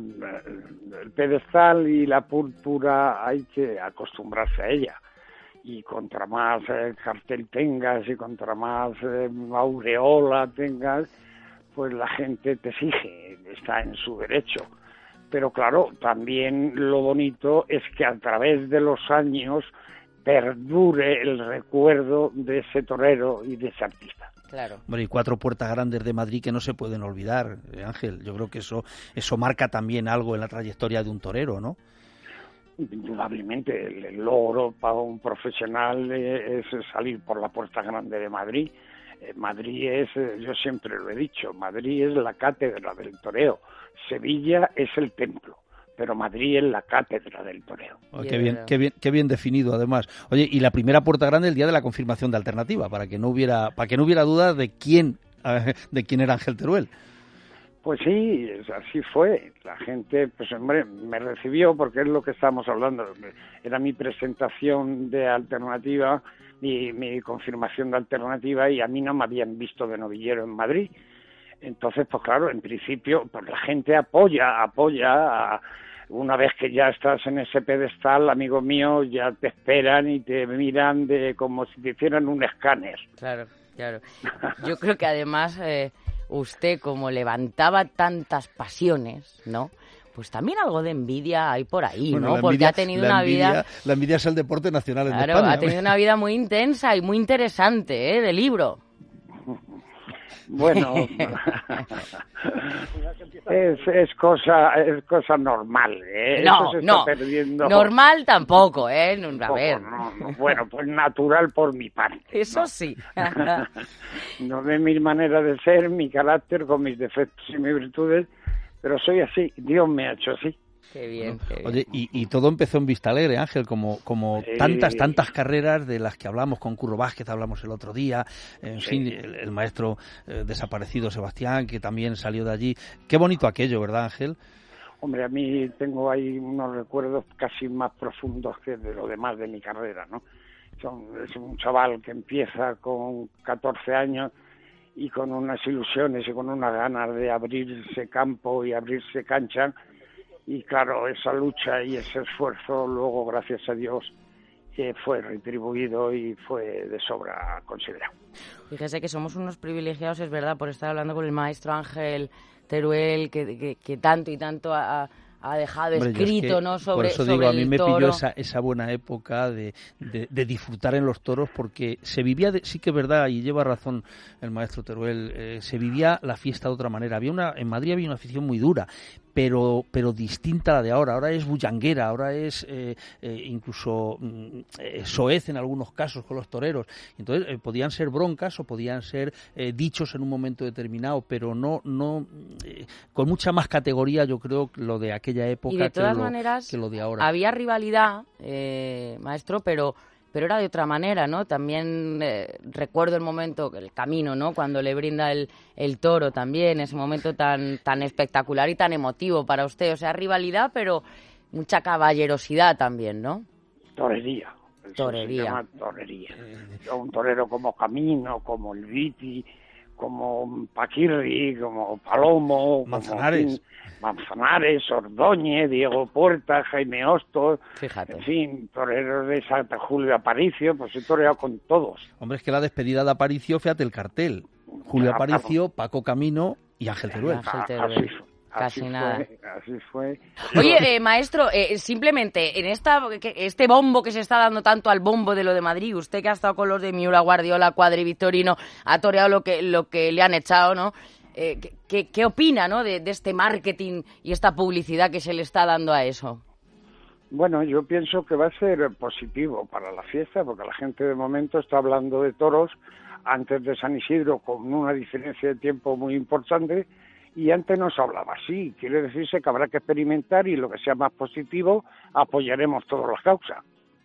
el pedestal y la púrpura hay que acostumbrarse a ella. Y contra más eh, cartel tengas y contra más eh, aureola tengas, pues la gente te exige, está en su derecho. Pero claro, también lo bonito es que a través de los años perdure el recuerdo de ese torero y de ese artista. Claro. Bueno, y cuatro puertas grandes de Madrid que no se pueden olvidar, eh, Ángel. Yo creo que eso eso marca también algo en la trayectoria de un torero, ¿no? Indudablemente, el, el logro para un profesional eh, es salir por la puerta grande de Madrid. Eh, Madrid es, eh, yo siempre lo he dicho, Madrid es la cátedra del toreo. Sevilla es el templo, pero Madrid es la cátedra del toreo. Oh, qué bien, qué bien, qué bien definido, además. Oye, y la primera puerta grande el día de la confirmación de Alternativa, para que no hubiera, para que no hubiera duda de quién, de quién era Ángel Teruel. Pues sí, así fue. La gente, pues hombre, me recibió porque es lo que estábamos hablando. Era mi presentación de Alternativa, mi, mi confirmación de Alternativa, y a mí no me habían visto de novillero en Madrid. Entonces, pues claro, en principio, pues la gente apoya, apoya. A, una vez que ya estás en ese pedestal, amigo mío, ya te esperan y te miran de como si te hicieran un escáner. Claro, claro. Yo creo que además... Eh... usted, como levantaba tantas pasiones, ¿no? Pues también algo de envidia hay por ahí, bueno, ¿no? Porque envidia, ha tenido la una envidia, vida... La envidia es el deporte nacional en claro, España. ha tenido una vida muy intensa y muy interesante, ¿eh? De libro. Bueno, es, es cosa es cosa normal, ¿eh? No, se está no, perdiendo. Normal tampoco, ¿eh? A Poco, ver. no, no. Bueno, pues natural por mi parte. Eso ¿no? sí. No ve mi manera de ser, mi carácter, con mis defectos y mis virtudes, pero soy así, Dios me ha hecho así. Qué bien, qué bien. Oye, y, y todo empezó en Vista Alegre, Ángel, como, como sí. tantas, tantas carreras de las que hablamos con Curro Vázquez, hablamos el otro día, en sí. fin, el, el maestro eh, desaparecido Sebastián, que también salió de allí. Qué bonito aquello, ¿verdad, Ángel? Hombre, a mí tengo ahí unos recuerdos casi más profundos que de lo demás de mi carrera, ¿no? Son, es un chaval que empieza con catorce años y con unas ilusiones y con unas ganas de abrirse campo y abrirse cancha. Y claro, esa lucha y ese esfuerzo luego, gracias a Dios, eh, fue retribuido y fue de sobra considerado. Fíjese que somos unos privilegiados, es verdad, por estar hablando con el maestro Ángel Teruel, que, que, que tanto y tanto ha, ha dejado Hombre, escrito, es que, ¿no? Sobre, por eso sobre digo, a mí el me toro. pilló esa, esa buena época de, de, de disfrutar en los toros, porque se vivía, de, sí que es verdad, y lleva razón el maestro Teruel, eh, se vivía la fiesta de otra manera. Había una, en Madrid había una afición muy dura, pero pero distinta a la de ahora. Ahora es bullanguera, ahora es eh, eh, incluso eh, soez en algunos casos con los toreros. Entonces eh, podían ser broncas o podían ser eh, dichos en un momento determinado, pero no no eh, con mucha más categoría, yo creo, lo de aquella época y de todas que, lo, maneras, que lo de ahora. Había rivalidad, eh, maestro, pero pero era de otra manera, ¿no? También eh, recuerdo el momento, el camino, ¿no? Cuando le brinda el, el toro también, ese momento tan tan espectacular y tan emotivo para usted. O sea, rivalidad, pero mucha caballerosidad también, ¿no? Torería. Torería. Se llama torería. Un torero como Camino, como el Viti, como Paquirri, como Palomo, Manzanares. Como, Manzanares, Ordóñez, Diego Puerta, Jaime Hostos, Fíjate. En fin, toreros de Santa Julio Aparicio, pues he toreado con todos. Hombre, es que la despedida de Aparicio, fíjate el cartel. Julio Ah, Aparicio, Paco Camino y Ángel Teruel. Ángel Teruel. Así, Casi así nada. Fue, así fue. Oye, eh, maestro, eh, simplemente en esta que, este bombo que se está dando tanto al bombo de lo de Madrid, usted que ha estado con los de Miura, Guardiola, Cuadri, Victorino, ha toreado lo que, lo que le han echado, ¿no? Eh, ¿qué, ¿Qué opina, ¿no? de, de este marketing y esta publicidad que se le está dando a eso? Bueno, yo pienso que va a ser positivo para la fiesta, porque la gente de momento está hablando de toros antes de San Isidro con una diferencia de tiempo muy importante, y antes no se hablaba así. Quiere decirse que habrá que experimentar y lo que sea más positivo apoyaremos todas las causas.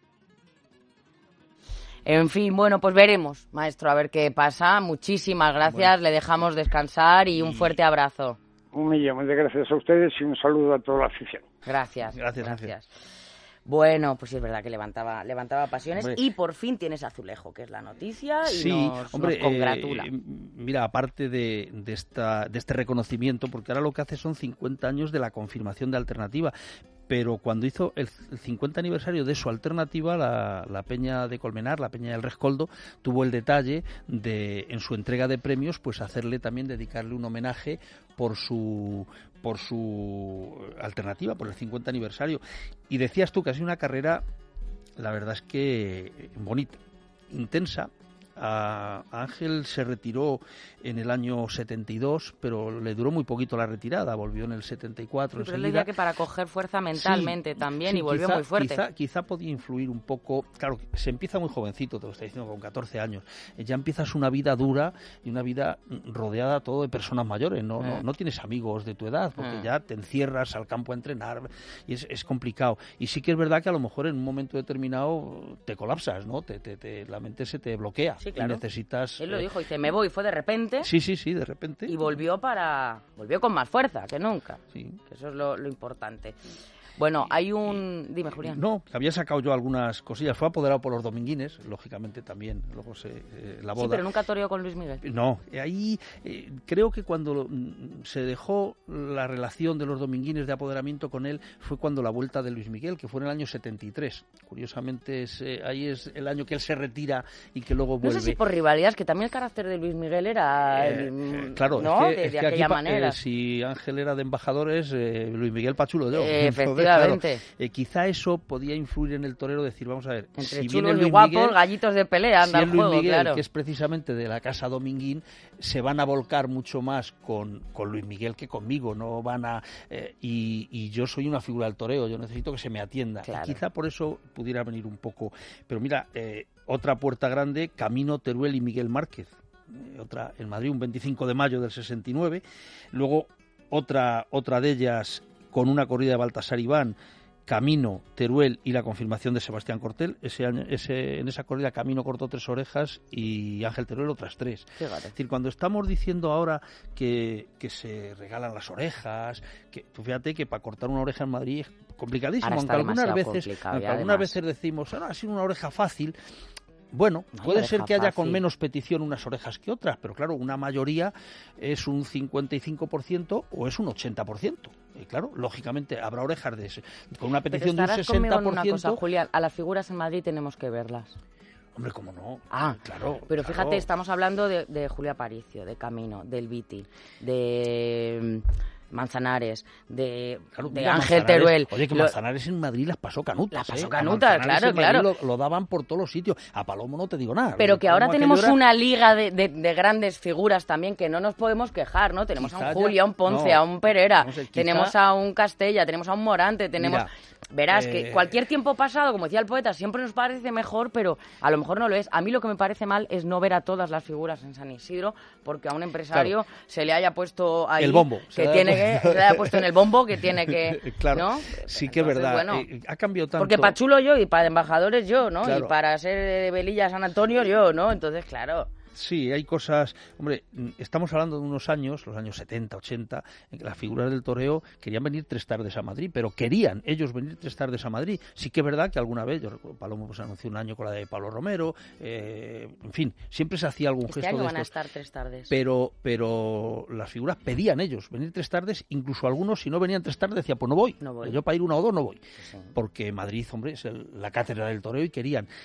En fin, bueno, pues veremos, maestro, a ver qué pasa. Muchísimas gracias, bueno, le dejamos descansar y un fuerte abrazo. Un millón de gracias a ustedes y un saludo a toda la afición. Gracias, gracias. gracias. gracias. Bueno, pues sí, es verdad que levantaba levantaba pasiones. Hombre, y por fin tienes azulejo, que es la noticia, y sí, nos, hombre, nos congratula. Eh, mira, aparte de, de, esta, de este reconocimiento, porque ahora lo que hace son cincuenta años de la confirmación de Alternativa, pero cuando hizo el cincuenta aniversario de su alternativa, la, la Peña de Colmenar, la Peña del Rescoldo, tuvo el detalle de, en su entrega de premios, pues hacerle también, dedicarle un homenaje por su por su alternativa, por el cincuenta aniversario. Y decías tú que ha sido una carrera, la verdad es que bonita, intensa. A Ángel se retiró en el año setenta y dos, pero le duró muy poquito la retirada, volvió en el setenta y cuatro. Sí, pero él decía que para coger fuerza mentalmente sí, también, sí, y volvió quizá, muy fuerte. Quizá, quizá podía influir un poco, claro, se empieza muy jovencito, te lo estoy diciendo, con catorce años, ya empiezas una vida dura y una vida rodeada todo de personas mayores, no, mm. no, no tienes amigos de tu edad, porque mm. ya te encierras al campo a entrenar y es, es complicado. Y sí que es verdad que a lo mejor en un momento determinado te colapsas, ¿no? Te, te, te, la mente se te bloquea. Sí, claro. Y necesitas... Él lo dijo, dice, me voy, fue de repente. Sí, sí, sí, de repente. Y volvió para... volvió con más fuerza que nunca. Sí. Que eso es lo, lo importante. Bueno, hay un... Dime, Julián. No, había sacado yo algunas cosillas. Fue apoderado por los dominguines, lógicamente también. Luego se eh, la boda. Sí, pero nunca toreó con Luis Miguel. No, ahí eh, creo que cuando se dejó la relación de los dominguines de apoderamiento con él fue cuando la vuelta de Luis Miguel, que fue en el año setenta y tres. Curiosamente, es, eh, ahí es el año que él se retira y que luego vuelve. No sé si por rivalidades, que también el carácter de Luis Miguel era... Eh, eh, claro, ¿no? es que, de, es de que aquella aquí, manera. Eh, si Ángel era de embajadores, eh, Luis Miguel Pachulo yo. Eh, efectivamente. Entonces, claro, eh, quizá eso podía influir en el torero, decir, vamos a ver, entre si chulos viene y Luis guapos, Miguel, gallitos de pelea, anda si el Luis juego, Miguel, claro. que es precisamente de la casa Dominguín, se van a volcar mucho más con, con Luis Miguel que conmigo, no van a... Eh, y, y yo soy una figura del toreo, yo necesito que se me atienda. Claro. Y quizá por eso pudiera venir un poco... Pero mira, eh, otra puerta grande, Camino, Teruel y Miguel Márquez. Eh, otra en Madrid, un veinticinco de mayo del sesenta y nueve. Luego, otra, otra de ellas con una corrida de Baltasar Iván, Camino, Teruel y la confirmación de Sebastián Cortel. Ese año, ese, en esa corrida Camino cortó tres orejas y Ángel Teruel otras tres. Fíjate. Es decir, cuando estamos diciendo ahora que, que se regalan las orejas, que tú fíjate que para cortar una oreja en Madrid es complicadísimo, aunque algunas veces, aunque algunas veces decimos, ah, ha sido una oreja fácil. Bueno, no puede ser que haya fácil. con menos petición unas orejas que otras, pero claro, una mayoría es un cincuenta y cinco por ciento o es un ochenta por ciento. Y claro, lógicamente habrá orejas de ese, con una petición de un sesenta por ciento. Una cosa, Julián, a las figuras en Madrid tenemos que verlas. Hombre, cómo no. Ah, claro. Pero claro. Fíjate, estamos hablando de, de Julio Aparicio, de Camino, del Viti, de... Manzanares, de, claro, de mira, Ángel Manzanares, Teruel. Oye, que lo... Manzanares en Madrid las pasó canutas. Las pasó ¿eh? canutas, claro, claro. Lo, lo daban por todos los sitios. A Palomo no te digo nada. Pero que ahora tenemos era... una liga de, de, de grandes figuras también que no nos podemos quejar, ¿no? Tenemos quizá a un Julio, a un Ponce, no, a un Pereira, no sé, quizá... tenemos a un Castella, tenemos a un Morante, tenemos... Mira, Verás eh... que cualquier tiempo pasado, como decía el poeta, siempre nos parece mejor, pero a lo mejor no lo es. A mí lo que me parece mal es no ver a todas las figuras en San Isidro, porque a un empresario claro. se le haya puesto ahí... El bombo. Que tiene que, se le haya puesto en el bombo que tiene que... Claro, ¿no? sí que es verdad. Bueno, eh, ha cambiado tanto... Porque para chulo yo y para embajadores yo, ¿no? Claro. Y para ser de Velilla San Antonio yo, ¿no? Entonces, claro... Sí, hay cosas... Hombre, estamos hablando de unos años, los años setenta, ochenta, en que las figuras del toreo querían venir tres tardes a Madrid, pero querían ellos venir tres tardes a Madrid. Sí que es verdad que alguna vez, yo recuerdo, Palomo pues anunció un año con la de Pablo Romero, eh, en fin, siempre se hacía algún este gesto año de van estos. a estar tres tardes. Pero, pero las figuras pedían ellos venir tres tardes, incluso algunos, si no venían tres tardes, decían, pues no voy. No voy. Yo para ir una o dos no voy. Sí. Porque Madrid, hombre, es el, la cátedra del toreo y querían...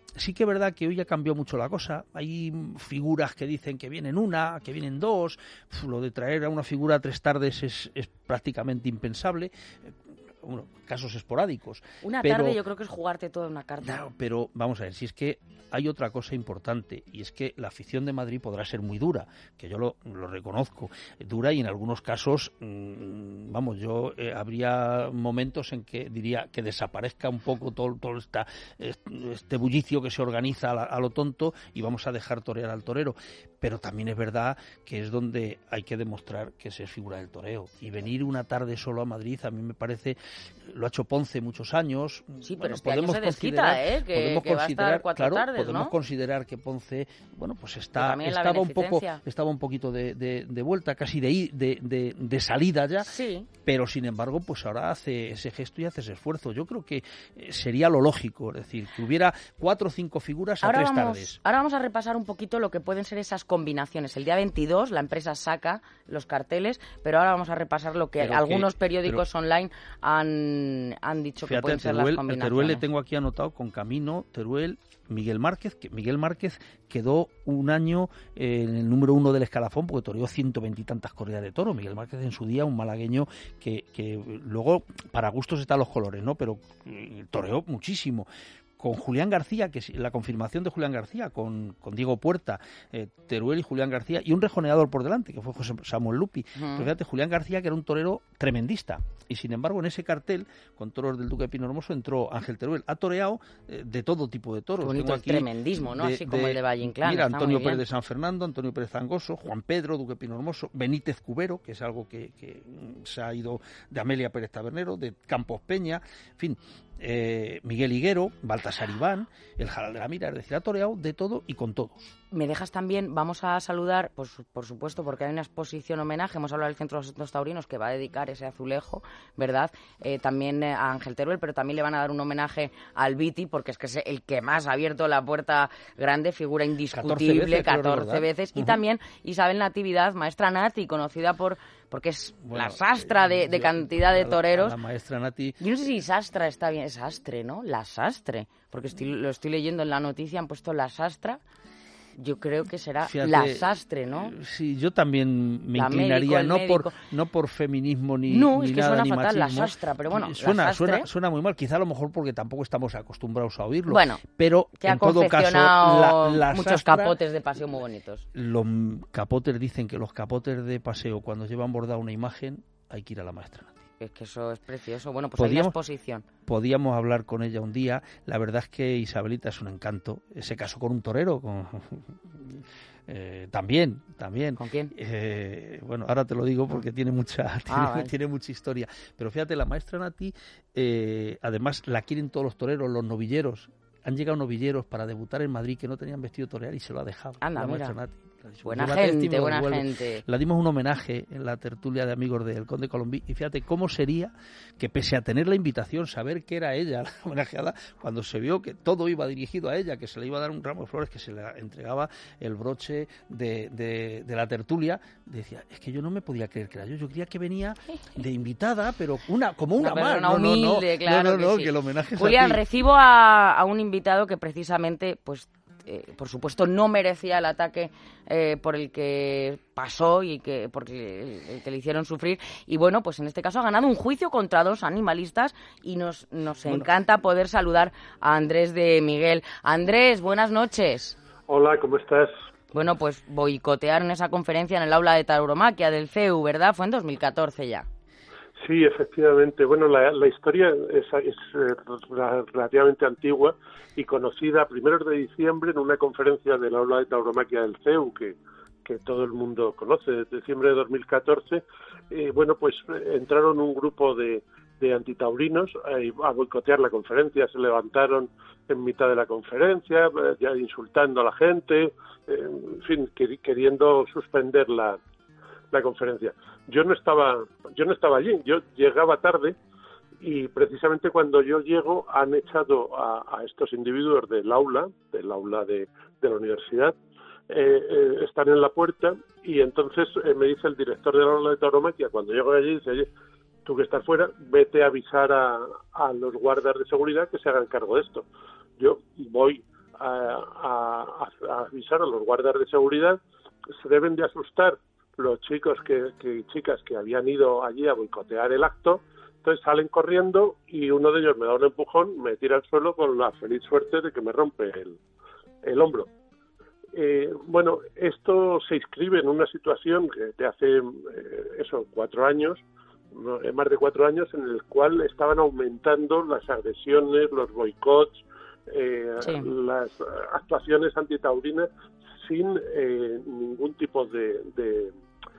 sí que es verdad que hoy ya cambió mucho la cosa. Hay figuras que dicen que vienen una, que vienen dos. Uf, lo de traer a una figura a tres tardes es, es prácticamente impensable. Bueno, casos esporádicos. Una pero, tarde yo creo que es jugarte toda una carta. No, pero vamos a ver, si es que hay otra cosa importante, y es que la afición de Madrid podrá ser muy dura, que yo lo, lo reconozco, dura, y en algunos casos, mmm, vamos, yo eh, habría momentos en que diría que desaparezca un poco todo, todo esta, este bullicio que se organiza a, la, a lo tonto y vamos a dejar torear al torero. Pero también es verdad que es donde hay que demostrar que se es figura del toreo. Y venir una tarde solo a Madrid, a mí me parece, lo ha hecho Ponce muchos años. Sí, bueno, pero este año se desquita, ¿eh? Que, podemos que va a estar cuatro claro, tardes, podemos ¿no? considerar que Ponce, bueno, pues está, estaba un poco, estaba un poquito de, de, de vuelta, casi de, de, de, de salida ya. Sí. Pero sin embargo, pues ahora hace ese gesto y hace ese esfuerzo. Yo creo que sería lo lógico, es decir, que hubiera cuatro o cinco figuras a ahora tres vamos, tardes. Ahora vamos a repasar un poquito lo que pueden ser esas combinaciones. El día veintidós la empresa saca los carteles, pero ahora vamos a repasar lo que pero algunos que, periódicos pero, online han, han dicho fíjate, que pueden ser Teruel, las combinaciones. Teruel le tengo aquí anotado con Camino, Teruel, Miguel Márquez, que Miguel Márquez quedó un año eh, en el número uno del escalafón porque toreó ciento veinte y tantas corridas de toro. Miguel Márquez en su día, un malagueño que, que luego para gustos están los colores, ¿no? Pero eh, toreó muchísimo. Con Julián García, que es la confirmación de Julián García, con, con Diego Puerta, eh, Teruel y Julián García, y un rejoneador por delante, que fue José Samuel Lupi. Uh-huh. Pero fíjate, Julián García, que era un torero tremendista, y sin embargo en ese cartel, con toros del Duque de Pino Hermoso, entró Ángel Teruel. Ha toreado eh, de todo tipo de toros. Bonito el tremendismo, ¿no? De, así como de, el de Valle Inclán. Mira, Antonio Pérez de San Fernando, Antonio Pérez Zangoso, Juan Pedro, Duque de Pino Hermoso, Benítez Cubero, que es algo que, que se ha ido de Amelia Pérez Tabernero, de Campos Peña, en fin... Eh, Miguel Higuero, Baltasar Iván, el Jaral de la Mira, es decir, ha toreado de todo y con todos. Me dejas también, vamos a saludar, pues por supuesto, porque hay una exposición homenaje, hemos hablado del Centro de los Asuntos Taurinos, que va a dedicar ese azulejo, ¿verdad? Eh, también eh, a Ángel Teruel, pero también le van a dar un homenaje al Viti, porque es que es el que más ha abierto la puerta grande, figura indiscutible, catorce veces, y uh-huh. también Isabel Natividad, maestra Nati, conocida por... porque es bueno, la sastra de, de yo, cantidad de toreros. La, la maestra Nati... Yo no sé si sastra está bien, es sastre, ¿no? La sastre, porque estoy, lo estoy leyendo en la noticia, han puesto la sastra. Yo creo que será Fíjate, la sastre, ¿no? Sí, yo también me la inclinaría, médico, no por no por feminismo ni No, ni es que nada, suena ni fatal, machismo. la sastra, pero bueno, suena, la suena, suena muy mal, quizá a lo mejor porque tampoco estamos acostumbrados a oírlo. Bueno, pero que en ha todo caso, la, la muchos sastra, capotes de paseo muy bonitos. Los capotes dicen que los capotes de paseo, cuando llevan bordada una imagen, hay que ir a la maestra Nati. Es que eso es precioso. Bueno, pues hay una exposición. Podíamos hablar con ella un día. La verdad es que Isabelita es un encanto. Se casó con un torero, con... Eh, también, también. ¿Con quién? Eh, bueno, ahora te lo digo porque tiene mucha tiene, ah, vale. tiene mucha historia. Pero fíjate, la maestra Nati, eh, además la quieren todos los toreros, los novilleros. Han llegado novilleros para debutar en Madrid que no tenían vestido torear y se lo ha dejado. Anda, la mira. maestra Nati. Buena gente, buena gente. La dimos un homenaje en la tertulia de amigos del Conde Colombí y fíjate cómo sería que pese a tener la invitación, saber que era ella la homenajeada, cuando se vio que todo iba dirigido a ella, que se le iba a dar un ramo de flores, que se le entregaba el broche de, de, de la tertulia, decía, es que yo no me podía creer que era yo, yo creía que venía de invitada, pero una como una, una más. No, humilde, no, no, claro no, no, no, que, sí. que el homenaje es Julián, a ti. recibo a, a un invitado que precisamente, pues, Eh, por supuesto no merecía el ataque eh, por el que pasó y que porque el, el que le hicieron sufrir, y bueno, pues en este caso ha ganado un juicio contra dos animalistas y nos, nos bueno. encanta poder saludar a Andrés de Miguel. Andrés, buenas noches. Hola, ¿cómo estás? Bueno, pues boicotearon esa conferencia en el aula de tauromaquia del C E U, ¿verdad? Fue en dos mil catorce ya. Sí, efectivamente. Bueno, la, la historia es, es eh, relativamente antigua y conocida a primeros de diciembre en una conferencia del aula de tauromaquia del C E U, que, que todo el mundo conoce, desde diciembre de dos mil catorce. Eh, bueno, pues entraron un grupo de, de antitaurinos eh, a boicotear la conferencia, se levantaron en mitad de la conferencia, eh, ya insultando a la gente, eh, en fin, que, queriendo suspender la la conferencia. Yo no estaba, yo no estaba allí, yo llegaba tarde y precisamente cuando yo llego han echado a, a estos individuos del aula, del aula de, de la universidad, eh, eh, están en la puerta y entonces eh, me dice el director del aula de tauromaquia, cuando llego allí, dice, oye, tú que estás fuera, vete a avisar a, a los guardas de seguridad que se hagan cargo de esto. Yo voy a, a, a avisar a los guardas de seguridad, se deben de asustar los chicos que, que chicas que habían ido allí a boicotear el acto. Entonces salen corriendo y uno de ellos me da un empujón, me tira al suelo con la feliz suerte de que me rompe el, el hombro. Eh, bueno, esto se inscribe en una situación que de hace eh, eso cuatro años, no, más de cuatro años, en el cual estaban aumentando las agresiones, los boicots, eh, sí. las actuaciones antitaurinas sin eh, ningún tipo de, de,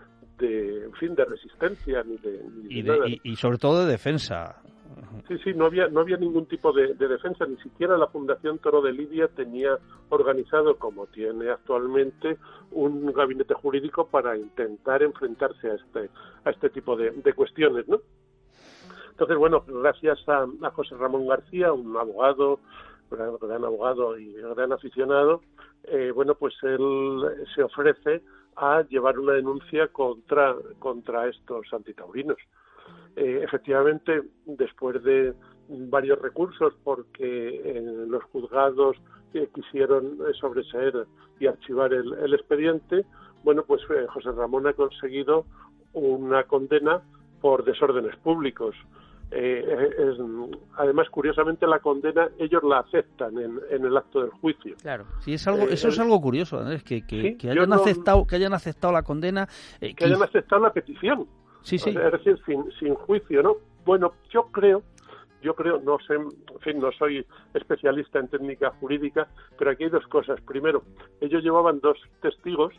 de, en fin, de resistencia ni de, ni y, de de, nada. Y, y sobre todo de defensa. Sí, sí, no había no había ningún tipo de, de defensa, ni siquiera la Fundación Toro de Lidia tenía organizado, como tiene actualmente, un gabinete jurídico para intentar enfrentarse a este a este tipo de, de cuestiones, ¿no? Entonces, bueno, gracias a, a José Ramón García, un abogado, gran, gran abogado y gran aficionado, eh, bueno, pues él se ofrece a llevar una denuncia contra contra estos antitaurinos. Eh, efectivamente, después de varios recursos, porque eh, los juzgados eh, quisieron eh, sobreseer y archivar el, el expediente, bueno, pues eh, José Ramón ha conseguido una condena por desórdenes públicos. Eh, es, además, curiosamente, la condena ellos la aceptan en, en el acto del juicio. Claro, sí, es algo, eso eh, es algo curioso, Andrés, que, que, ¿sí? que hayan no, aceptado, que hayan aceptado la condena, eh, que que hayan aceptado la petición. Sí, sí. O sea, es decir, sin, sin juicio, ¿no? Bueno, yo creo, yo creo, no sé, en fin, no soy especialista en técnica jurídica, pero aquí hay dos cosas. Primero, ellos llevaban dos testigos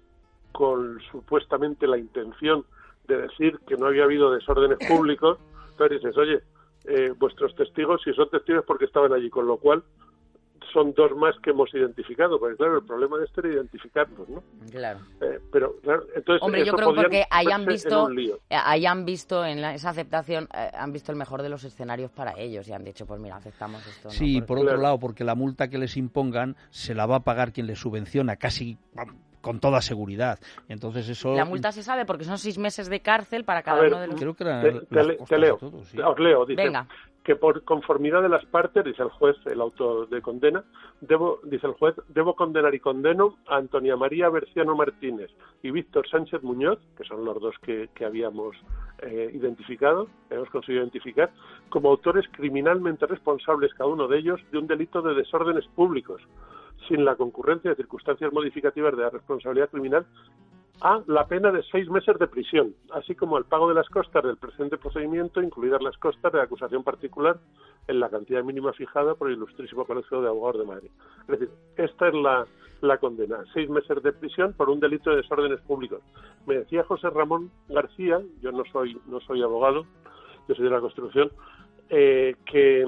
con supuestamente la intención de decir que no había habido desórdenes públicos. Entonces dices, oye, eh, vuestros testigos, si son testigos porque estaban allí, con lo cual son dos más que hemos identificado, porque claro, el problema de esto era identificarlos, ¿no? Claro. Eh, pero claro, entonces hombre, eso yo creo porque hayan verse visto, en un lío. hayan visto en la, esa aceptación, eh, han visto el mejor de los escenarios para ellos y han dicho, pues mira, aceptamos esto. Sí, ¿no? Porque... por otro claro. lado, porque la multa que les impongan se la va a pagar quien les subvenciona, casi con toda seguridad. Entonces eso... La multa se sabe porque son seis meses de cárcel para cada A ver, uno de los... Creo que eran te, las te, costas te leo, y todo, sí. os leo, dice Venga. que por conformidad de las partes, dice el juez, el auto de condena, debo, dice el juez, debo condenar y condeno a Antonia María Berciano Martínez y Víctor Sánchez Muñoz, que son los dos que, que habíamos eh, identificado, hemos conseguido identificar, como autores criminalmente responsables, cada uno de ellos, de un delito de desórdenes públicos, sin la concurrencia de circunstancias modificativas de la responsabilidad criminal, a la pena de seis meses de prisión, así como el pago de las costas del presente procedimiento, incluidas las costas de la acusación particular en la cantidad mínima fijada por el Ilustrísimo Colegio de Abogados de Madrid. Es decir, esta es la, la condena, seis meses de prisión por un delito de desórdenes públicos. Me decía José Ramón García, yo no soy no soy abogado, yo soy de la construcción, eh, que,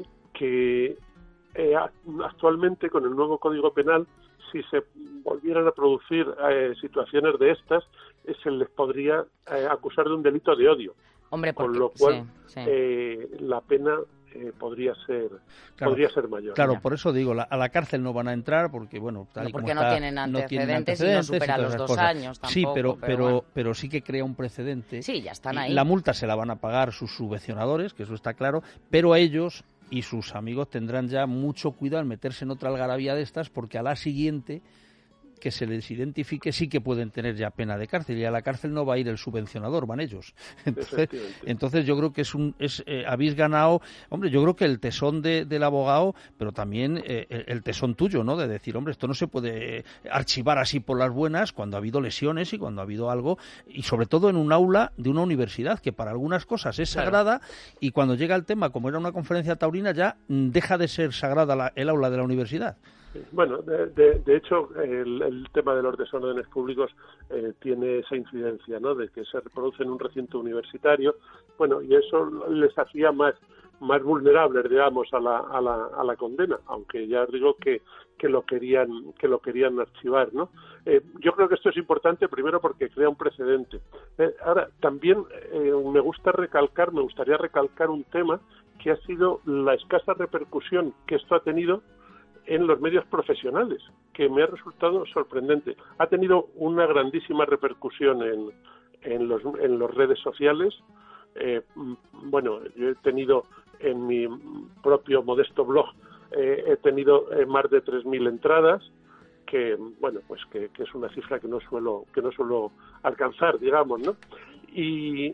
que eh, actualmente con el nuevo Código Penal, si se volvieran a producir eh, situaciones de estas, eh, se les podría eh, acusar de un delito de odio. Hombre, porque, con lo cual sí, sí. Eh, la pena eh, podría ser claro, podría ser mayor. Claro, ya. Por eso digo, la, a la cárcel no van a entrar porque, bueno, tal no, y como porque está, no tienen antecedentes, no tienen antecedentes y no superan los dos cosas. años tampoco. Sí, pero, pero, pero, bueno. pero sí que crea un precedente. Sí, ya están ahí. La multa se la van a pagar sus subvencionadores, que eso está claro, pero a ellos y sus amigos tendrán ya mucho cuidado en meterse en otra algarabía de estas, porque a la siguiente que se les identifique sí que pueden tener ya pena de cárcel, y a la cárcel no va a ir el subvencionador, van ellos. Entonces, entonces yo creo que es un es eh, habéis ganado, hombre, yo creo que el tesón de, del abogado, pero también eh, el, el tesón tuyo, ¿no? De decir, hombre, esto no se puede archivar así por las buenas cuando ha habido lesiones y cuando ha habido algo, y sobre todo en un aula de una universidad que para algunas cosas es sagrada, claro. Y cuando llega el tema, como era una conferencia taurina, ya deja de ser sagrada la, el aula de la universidad. Bueno, de, de, de hecho, el, el tema de los desórdenes públicos eh, tiene esa incidencia, ¿no?, de que se reproduce en un recinto universitario, bueno, y eso les hacía más más vulnerables, digamos, a la a la, a la condena, aunque ya os digo que que lo querían que lo querían archivar, ¿no? Eh, yo creo que esto es importante, primero porque crea un precedente. Eh, ahora, también eh, me gusta recalcar, me gustaría recalcar un tema que ha sido la escasa repercusión que esto ha tenido en los medios profesionales, que me ha resultado sorprendente. Ha tenido una grandísima repercusión en, en los en las redes sociales. Eh, bueno, yo he tenido en mi propio modesto blog eh, he tenido eh, más de tres mil entradas, que bueno, pues que, que es una cifra que no suelo que no suelo alcanzar, digamos, ¿no? Y,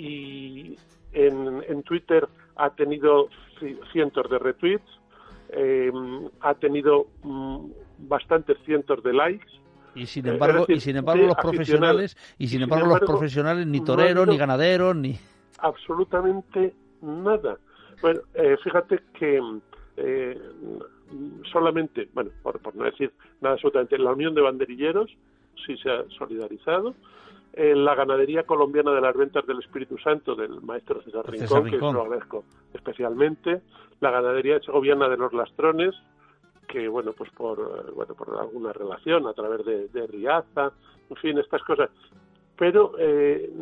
y en, en Twitter ha tenido cientos de retweets, eh, ha tenido mm, bastantes cientos de likes. Y sin embargo, decir, y sin embargo los profesionales, y sin, y sin embargo, embargo los profesionales ni toreros, no ni ganaderos, ni absolutamente nada. Bueno, eh, fíjate que eh, solamente, bueno, por, por no decir nada absolutamente, la Unión de Banderilleros sí se ha solidarizado. Eh, la ganadería colombiana de las ventas del Espíritu Santo del maestro César Rincón, César Rincón, que lo agradezco especialmente. La ganadería segoviana de los Lastrones, que bueno, pues por bueno por alguna relación a través de, de Riaza, en fin, estas cosas. Pero eh,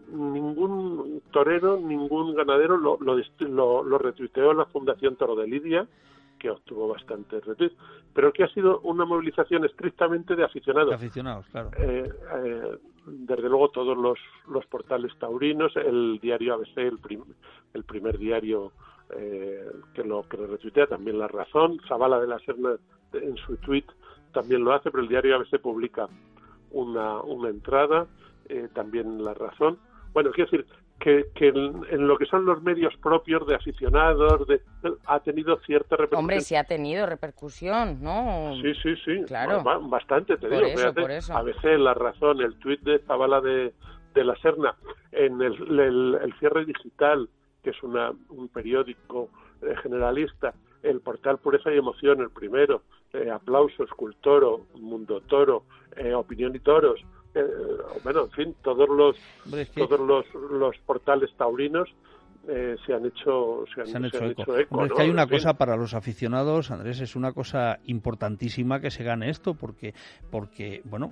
ningún torero, ningún ganadero lo, lo, lo, lo retuiteó la Fundación Toro de Lidia, que obtuvo bastantes retweets, pero que ha sido una movilización estrictamente de aficionados. De aficionados, claro. Eh, eh, desde luego todos los, los portales taurinos, el diario A B C, el, prim, el primer diario eh, que lo que lo retuitea, también La Razón, Zavala de la Serna en su tweet también lo hace, pero el diario A B C publica una, una entrada, eh, también La Razón. Bueno, quiero decir que, que en, en lo que son los medios propios de aficionados, de, ha tenido cierta repercusión. Hombre, sí ha tenido repercusión, ¿no? Sí, sí, sí, claro. Bastante, te por digo. Eso, fíjate, por eso. A B C, La Razón, el tuit de Zavala de, de la Serna, en el, el, el Cierre Digital, que es una, un periódico eh, generalista, el portal Pureza y Emoción, el primero, eh, Aplausos, Cultoro, Mundo Toro, eh, Opinión y Toros, eh, bueno, en fin, todos los Hombre, es que... todos los, los portales taurinos eh, se han hecho se han, se han hecho se han eco. hecho eco Hombre, ¿no? Es que hay una en fin. cosa para los aficionados, Andrés, es una cosa importantísima que se gane esto, porque, porque bueno,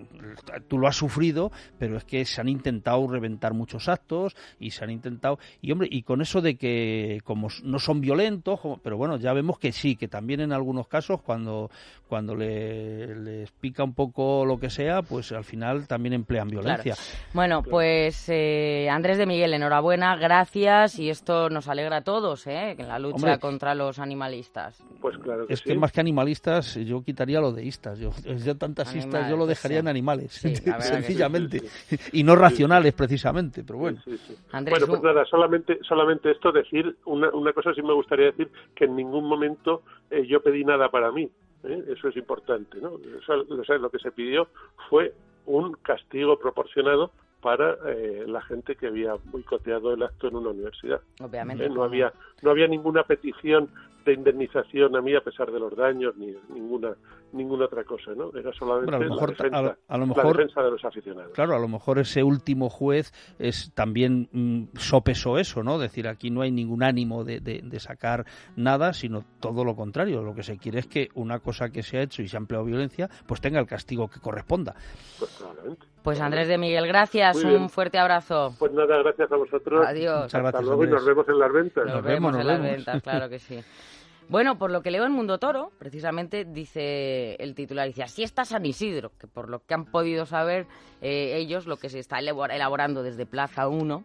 tú lo has sufrido, pero es que se han intentado reventar muchos actos y se han intentado, y hombre, y con eso de que como no son violentos, como, pero bueno, ya vemos que sí, que también en algunos casos cuando, cuando le, les pica un poco lo que sea, pues al final también emplean violencia. Claro. Bueno, pues eh, Andrés de Miguel, enhorabuena, gracias. Y esto nos alegra a todos, ¿eh? En la lucha Hombre, contra los animalistas. Pues claro que es sí. que más que animalistas, yo quitaría lo de istas. Yo, ya tantas Animales, istas, yo lo dejaría pues sí. en animales, Sí, sencillamente. Sí, sí, sí. Y no racionales, precisamente, pero bueno. Sí, sí, sí. Andrés, bueno, pues un... nada, solamente, solamente esto, decir, una, una cosa sí me gustaría decir, que en ningún momento eh, yo pedí nada para mí. ¿eh? Eso es importante, ¿no? Eso, o sea, lo que se pidió fue un castigo proporcionado para eh, la gente que había boicoteado el acto en una universidad. Obviamente. ¿Eh? No había no había ninguna petición de indemnización a mí a pesar de los daños ni ninguna ninguna otra cosa, ¿no? Era solamente bueno, a lo mejor, la, defensa, a, a lo mejor, la defensa de los aficionados. Claro, a lo mejor ese último juez es también mm, sopesó eso, ¿no? Decir, aquí no hay ningún ánimo de, de, de sacar nada, sino todo lo contrario. Lo que se quiere es que una cosa que se ha hecho y se ha empleado violencia, pues tenga el castigo que corresponda. Pues probablemente. Pues Andrés de Miguel, gracias, un fuerte abrazo. Pues nada, gracias a vosotros. Adiós. Muchas gracias, Hasta luego, Andrés. y nos vemos en las ventas. Nos, Nos vemos, vemos, en nos las vemos. ventas, claro que sí. Bueno, por lo que leo en Mundo Toro, precisamente dice el titular, dice, así está San Isidro, que por lo que han podido saber eh, ellos, lo que se está elaborando desde Plaza uno,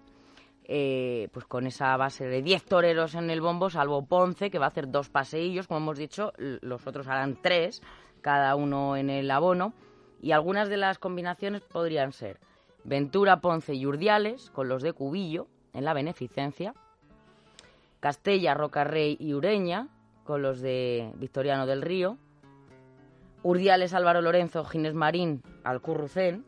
eh, pues con esa base de diez toreros en el bombo, salvo Ponce, que va a hacer dos paseillos, como hemos dicho, los otros harán tres, cada uno en el abono, y algunas de las combinaciones podrían ser Ventura, Ponce y Urdiales, con los de Cubillo, en la beneficencia, Castella, Rocarrey y Ureña, con los de Victoriano del Río, Urdiales, Álvaro Lorenzo, Ginés Marín, Alcurrucén,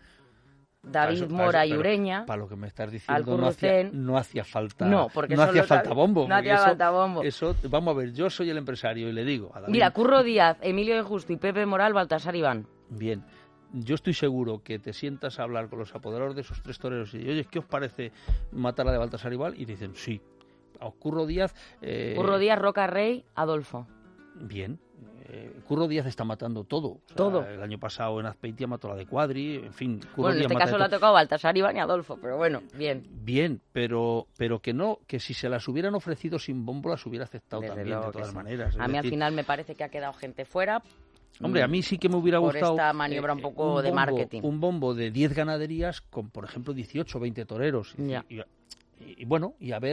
David Eso, Mora eso, y Ureña. Para lo que me estás diciendo, no hacía, no hacía falta, no, porque no hacía lo falta sabe. bombo. No hacía eso, falta bombo. Eso, vamos a ver, yo soy el empresario y le digo a David, Mira, Curro Díaz, Emilio de Justo y Pepe Moral, Baltasar Iván. Bien, yo estoy seguro que te sientas a hablar con los apoderados de esos tres toreros y oye, ¿qué os parece matar a de Baltasar Iván? Y dicen, sí. A Curro Díaz... Eh, Curro Díaz, Roca Rey, Adolfo. Bien. Eh, Curro Díaz está matando todo. O sea, todo. El año pasado en Azpeitia mató la de Cuadri, en fin. Curro Bueno, en Díaz este caso le ha tocado Baltasar Iván y Adolfo, pero bueno, bien. Bien, pero pero que no, que si se las hubieran ofrecido sin bombo las hubiera aceptado Desde también, de todas sí. maneras. A mí al final me parece que ha quedado gente fuera. Hombre, a mí sí que me hubiera por gustado... esta maniobra un poco un de bombo, marketing. Un bombo de diez ganaderías con, por ejemplo, dieciocho o veinte toreros. Ya. Y, y, y bueno, y a ver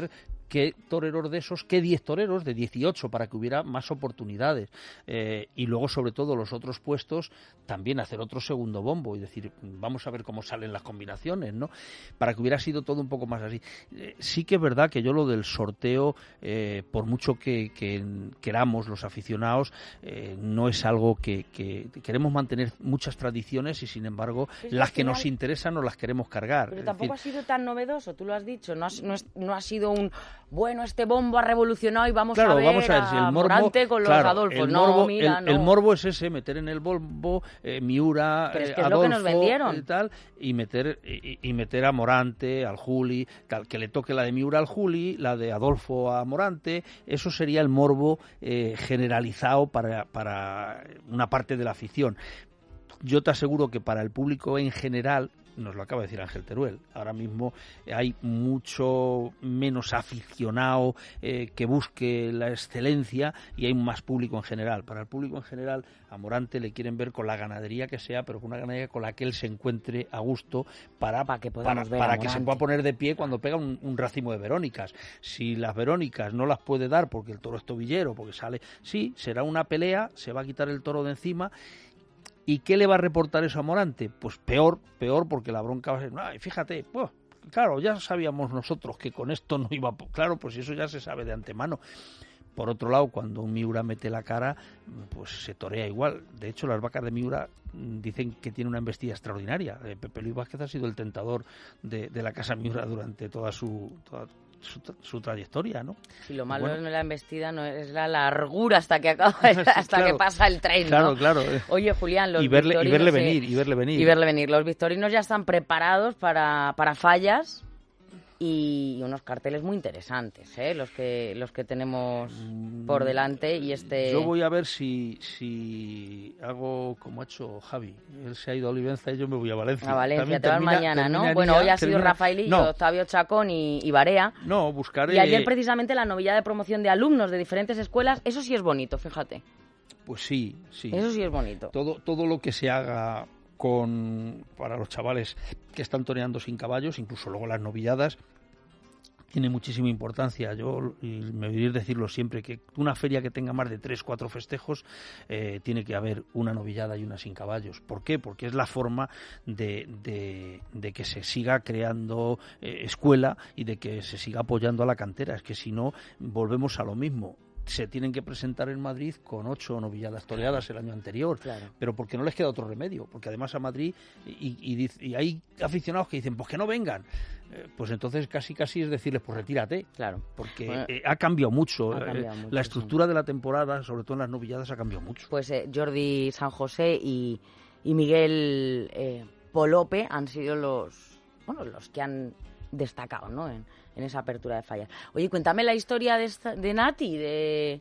qué toreros de esos, qué diez toreros de dieciocho para que hubiera más oportunidades. Eh, y luego, sobre todo, los otros puestos, también hacer otro segundo bombo y decir, vamos a ver cómo salen las combinaciones, ¿no? Para que hubiera sido todo un poco más así. Eh, sí que es verdad que yo lo del sorteo, eh, por mucho que, que queramos los aficionados, eh, no es algo que, que queremos mantener muchas tradiciones y, sin embargo, pues las que final, nos interesan nos las queremos cargar. Pero es tampoco decir, ha sido tan novedoso, tú lo has dicho, no ha, no es, no ha sido un, bueno, este bombo ha revolucionado y vamos claro, a ver vamos a, ver, si el a morbo, Morante con los claro, Adolfos. El no, morbo, mira, el, no. el morbo es ese, meter en el bombo eh, Miura, Pero es que eh, es Adolfo lo que nos vendieron. y tal, y meter, y, y meter a Morante, al Juli, tal, que le toque la de Miura al Juli, la de Adolfo a Morante. Eso sería el morbo eh, generalizado para, para una parte de la afición. Yo te aseguro que para el público en general, nos lo acaba de decir Ángel Teruel, ahora mismo hay mucho menos aficionado eh, que busque la excelencia y hay más público en general. Para el público en general, a Morante le quieren ver con la ganadería que sea, pero con una ganadería con la que él se encuentre a gusto para, para que, para, ver para que se pueda poner de pie cuando pega un, un racimo de Verónicas. Si las Verónicas no las puede dar porque el toro es tobillero, porque sale, sí, será una pelea, se va a quitar el toro de encima. ¿Y qué le va a reportar eso a Morante? Pues peor, peor, porque la bronca va a ser, ay, fíjate, pues claro, ya sabíamos nosotros que con esto no iba, claro, pues eso ya se sabe de antemano. Por otro lado, cuando un Miura mete la cara, pues se torea igual. De hecho, las vacas de Miura dicen que tiene una embestida extraordinaria. Pepe Luis Vázquez ha sido el tentador de, de la casa Miura durante toda su... Toda, Su, su trayectoria, ¿no? Y lo malo bueno, no es la embestida, no es la largura hasta que acaba, hasta claro, que pasa el tren, claro, ¿no? Claro, Oye, Julián, los y verle, y verle sí, venir, y verle venir. Y verle venir. Los victorinos ya están preparados para, para fallas y unos carteles muy interesantes, ¿eh? Los que los que tenemos por delante y este. Yo voy a ver si si hago como ha hecho Javi. Él se ha ido a Olivenza y yo me voy a Valencia. A Valencia, También te vas termina, mañana, ¿no? Bueno, hoy ha sido termina... Rafaelillo, no. Octavio Chacón y, y Barea. No, buscaré. Y ayer precisamente la novillada de promoción de alumnos de diferentes escuelas, eso sí es bonito, fíjate. Pues sí, sí. Eso sí es bonito. Todo todo lo que se haga con para los chavales que están toreando sin caballos, incluso luego las novilladas, tiene muchísima importancia. Yo y me voy a decirlo siempre, que una feria que tenga más de tres, cuatro festejos, eh, tiene que haber una novillada y una sin caballos. ¿Por qué? Porque es la forma de, de, de que se siga creando eh, escuela y de que se siga apoyando a la cantera. Es que si no, volvemos a lo mismo. Se tienen que presentar en Madrid con ocho novilladas toreadas el año anterior, claro. Pero porque no les queda otro remedio, porque además a Madrid y, y, y hay aficionados que dicen, pues que no vengan, eh, pues entonces casi casi es decirles, pues retírate, claro, porque bueno, eh, ha cambiado mucho, ha cambiado eh, mucho, la estructura sí. de la temporada, sobre todo en las novilladas, ha cambiado mucho. Pues eh, Jordi San José y, y Miguel eh, Polope han sido los, bueno, los que han destacado, ¿no? En, en esa apertura de fallas. Oye, cuéntame la historia de, esta, de Nati, de,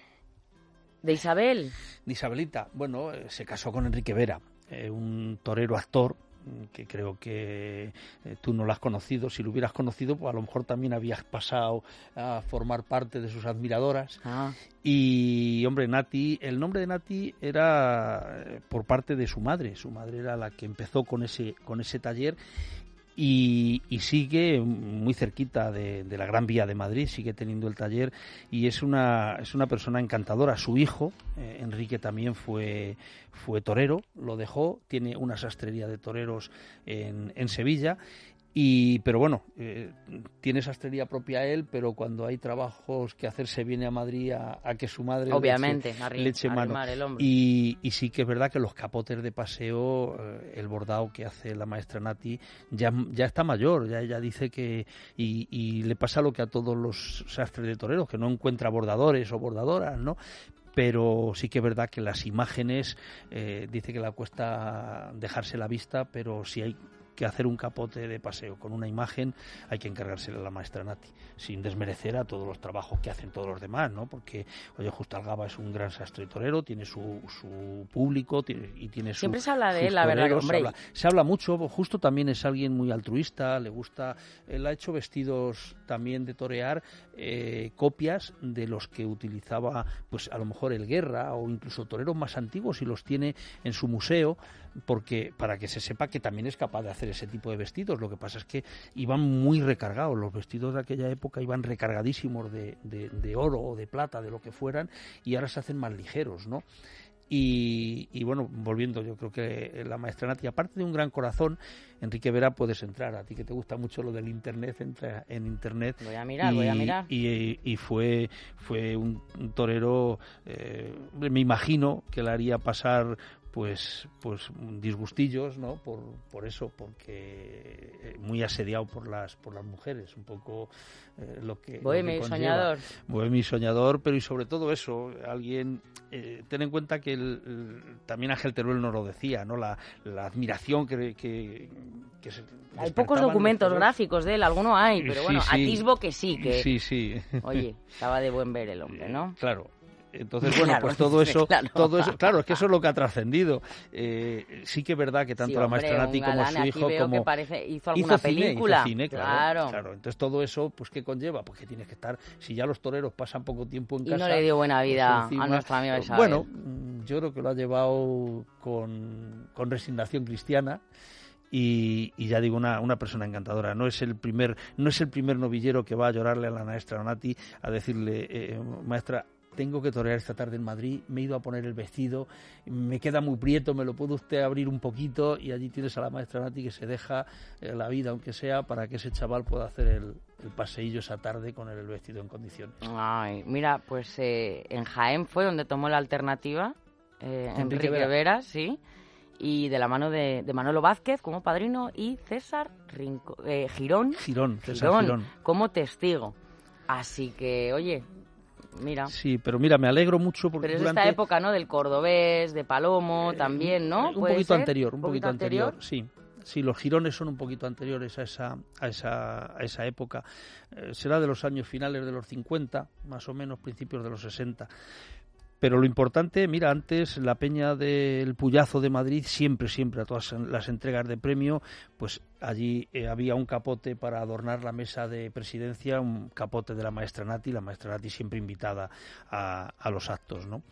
de Isabel. De Isabelita, bueno, eh, se casó con Enrique Vera, eh, un torero actor, que creo que eh, tú no lo has conocido. Si lo hubieras conocido, pues a lo mejor también habías pasado a formar parte de sus admiradoras. Ah. Y, hombre, Nati, el nombre de Nati era eh, por parte de su madre. Su madre era la que empezó con ese, con ese taller. Y, y sigue muy cerquita de, de la Gran Vía de Madrid, sigue teniendo el taller y es una es una persona encantadora. Su hijo, eh, Enrique, también fue fue torero, lo dejó, tiene una sastrería de toreros en, en Sevilla. Y pero bueno, eh, tiene sastrería propia él, pero cuando hay trabajos que hacer se viene a Madrid a, a que su madre obviamente le eche, arri- le eche mano. el hombro. Y, y sí que es verdad que los capotes de paseo, eh, el bordado que hace la maestra Nati, ya, ya está mayor, ya ella dice que y, y le pasa lo que a todos los sastres de toreros, que no encuentra bordadores o bordadoras, ¿no? Pero sí que es verdad que las imágenes, eh, dice que le cuesta dejarse la vista, pero si hay que hacer un capote de paseo con una imagen, hay que encargársela a la maestra Nati, sin desmerecer a todos los trabajos que hacen todos los demás, ¿no? Porque, oye, Justo Algaba es un gran sastre torero, tiene su, su público tiene, y tiene su... Siempre se habla de él, la verdad, hombre. Se habla, se habla mucho. Justo también es alguien muy altruista, le gusta... Él ha hecho vestidos también de torear, eh, copias de los que utilizaba, pues a lo mejor el Guerra o incluso toreros más antiguos, y los tiene en su museo. porque para que se sepa que también es capaz de hacer ese tipo de vestidos. Lo que pasa es que iban muy recargados, los vestidos de aquella época iban recargadísimos de, de, de oro o de plata, de lo que fueran, y ahora se hacen más ligeros, ¿no? Y, y bueno, volviendo, yo creo que la maestra Nati, aparte de un gran corazón, Enrique Vera, puedes entrar, a ti que te gusta mucho lo del internet, entra en internet. Voy a mirar, y, voy a mirar. Y, y fue, fue un, un torero, eh, me imagino que le haría pasar pues pues disgustillos, ¿no? Por por eso, porque muy asediado por las por las mujeres, un poco eh, lo que Bohemio y soñador. Bohemio y soñador, pero y sobre todo eso, alguien eh, ten en cuenta que el, el, también Ángel Teruel nos lo decía, ¿no? La, la admiración que, que, que se hay pocos documentos gráficos de él, alguno hay, pero sí, bueno, sí. atisbo que sí, que sí, sí. Oye, estaba de buen ver el hombre, ¿no? Claro. Entonces, bueno, claro, pues todo eso, claro. todo eso, claro, es que eso es lo que ha trascendido. Eh, sí que es verdad que tanto sí, la hombre, maestra Nati como su hijo, veo como que parece, hizo alguna hizo película, cine, hizo cine, claro, claro. claro. Entonces todo eso, pues ¿qué conlleva? Pues que tienes que estar, si ya los toreros pasan poco tiempo en y casa. Y no le dio buena vida pues encima, a nuestra amiga Isabel. Bueno, yo creo que lo ha llevado con, con resignación cristiana. Y, y ya digo, una, una persona encantadora. No es el primer, no es el primer novillero que va a llorarle a la maestra Nati a decirle, eh, maestra, tengo que torear esta tarde en Madrid, me he ido a poner el vestido, me queda muy prieto, me lo puede usted abrir un poquito, y allí tienes a la maestra Nati que se deja eh, la vida, aunque sea, para que ese chaval pueda hacer el, el paseillo esa tarde con el vestido en condiciones. Ay, mira, pues eh, en Jaén fue donde tomó la alternativa eh, Enrique, Enrique Vera. Vera, sí, y de la mano de, de Manolo Vázquez como padrino y César Rinco, eh, Girón, Girón, César Girón, Girón como testigo. Así que, oye, mira. Sí, pero mira, me alegro mucho porque pero es durante... esta época, ¿no? Del cordobés, de Palomo, eh, también, ¿no? Un poquito ser? anterior, un, un poquito, poquito anterior? anterior, sí. Sí, los girones son un poquito anteriores a esa a esa, a esa época. Eh, será de los años finales de los cincuenta, más o menos, principios de los sesenta. Pero lo importante, mira, antes la Peña del Puyazo de Madrid, siempre, siempre a todas las entregas de premio, pues allí eh, había un capote para adornar la mesa de presidencia, un capote de la maestra Nati, la maestra Nati siempre invitada a, a los actos, ¿no?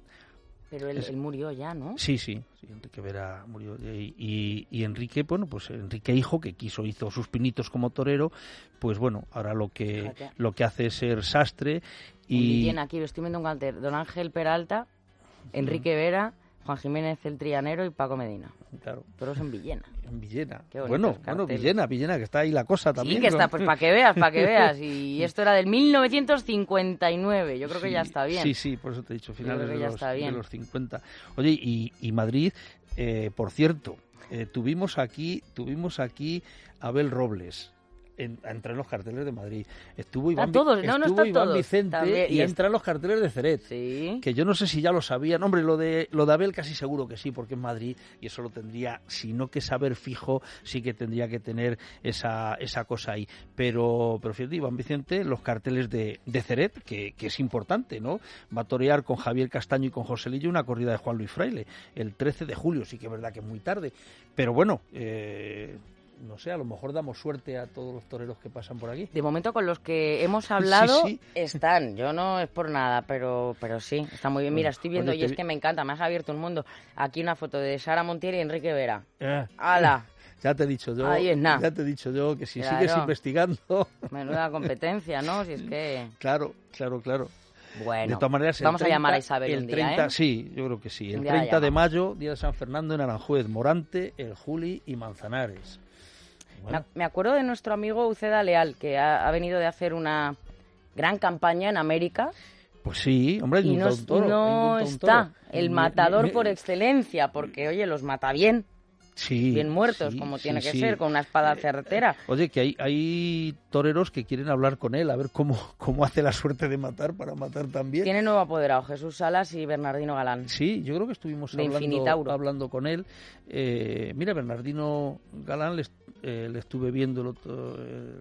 Pero él, él murió ya, ¿no? Sí, sí, sí, Enrique Vera murió. Y, y, y Enrique, bueno, pues Enrique hijo, que quiso, hizo sus pinitos como torero, pues bueno, ahora lo que Fíjate. lo que hace es ser sastre. Y Villena, aquí estoy viendo un cartel, Don Ángel Peralta, Enrique Vera, Juan Jiménez el Trianero y Paco Medina. Claro. Todos en Villena. En Villena. Bueno, bueno, Villena, Villena, que está ahí la cosa también. Sí, que está, pues para que veas, para que veas. Y esto era del mil novecientos cincuenta y nueve, yo creo sí, que ya está bien. Sí, sí, por eso te he dicho, finales de los, de los cincuenta. Oye, y, y Madrid, eh, por cierto, eh, tuvimos aquí, tuvimos aquí a Abel Robles. En, entre los carteles de Madrid. Estuvo Iván, todos, no, no estuvo Iván todos. Vicente también, y, y entra en los carteles de Ceret. Sí. Que yo no sé si ya lo sabían. Hombre, lo de lo de Abel casi seguro que sí, porque es Madrid y eso lo tendría, si no que saber fijo, sí que tendría que tener esa esa cosa ahí. Pero, pero fíjate, Iván Vicente, los carteles de, de Ceret, que, que es importante, ¿no? Va a torear con Javier Castaño y con José Lillo una corrida de Juan Luis Fraile, el trece de julio, sí que es verdad que es muy tarde. Pero bueno, eh... no sé, a lo mejor damos suerte a todos los toreros que pasan por aquí. De momento con los que hemos hablado sí, sí. están, yo no es por nada, pero pero sí, está muy bien. Mira, estoy viendo Oye, y es vi... que me encanta, me has abierto un mundo. Aquí una foto de Sara Montiel y Enrique Vera. Eh. ¡Hala! Ya te he dicho yo, Ahí es nada. ya te he dicho yo que si claro. sigues investigando... Menuda competencia, ¿no? Si es que... Claro, claro, claro. Bueno, de todas maneras, vamos treinta, a llamar a Isabel el un día, treinta, ¿eh? Sí, yo creo que sí. El treinta de mayo, día de San Fernando en Aranjuez, Morante, El Juli y Manzanares. Bueno. Me acuerdo de nuestro amigo Uceda Leal, que ha, ha venido de hacer una gran campaña en América. Pues sí, hombre, y no, toro, no está el matador me, me, por excelencia, porque, oye, los mata bien. Sí, bien muertos, sí, como sí, tiene que sí. ser, con una espada certera. Eh, oye, que hay, hay toreros que quieren hablar con él, a ver cómo, cómo hace la suerte de matar para matar también. Tiene nuevo apoderado, Jesús Salas y Bernardino Galán. Sí, yo creo que estuvimos hablando, hablando con él. Eh, mira, Bernardino Galán le, eh, le estuve viendo el otro, el,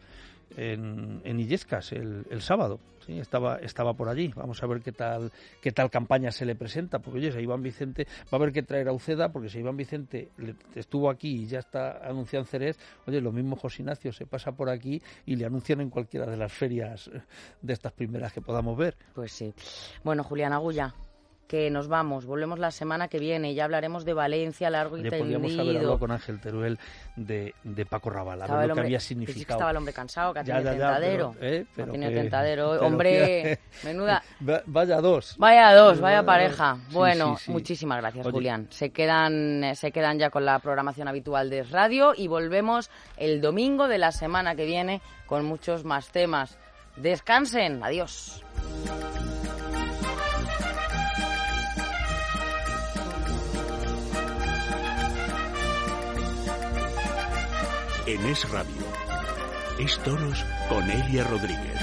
en, en Illescas el, el sábado. Sí, estaba estaba por allí. Vamos a ver qué tal qué tal campaña se le presenta, porque oye, si Iván Vicente va a haber que traer a Uceda, porque si Iván Vicente le, estuvo aquí y ya está anunciado en Jerez, oye, lo mismo José Ignacio se pasa por aquí y le anuncian en cualquiera de las ferias de estas primeras que podamos ver. Pues sí. Bueno, Julián Agulla, que nos vamos, volvemos la semana que viene, ya hablaremos de Valencia largo y ya tendido. Podríamos haber hablado con Ángel Teruel de, de Paco Rabanne, a ver lo que había significado. Sí que estaba el hombre cansado, que ha ya, tenido ya, ya, tentadero. Pero, eh, pero ha tenido que, tentadero. pero Hombre, que, menuda... Vaya dos. Vaya dos, vaya pareja. Sí, bueno, sí, sí. muchísimas gracias, Oye. Julián. Se quedan, se quedan ya con la programación habitual de Es Radio y volvemos el domingo de la semana que viene con muchos más temas. Descansen. Adiós. En Es Radio, Es Toros con Elia Rodríguez.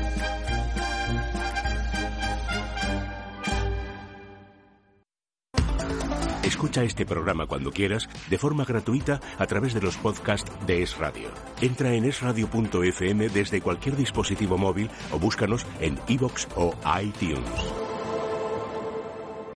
Escucha este programa cuando quieras, de forma gratuita, a través de los podcasts de Es Radio. Entra en es radio punto efe eme desde cualquier dispositivo móvil o búscanos en iVoox o iTunes.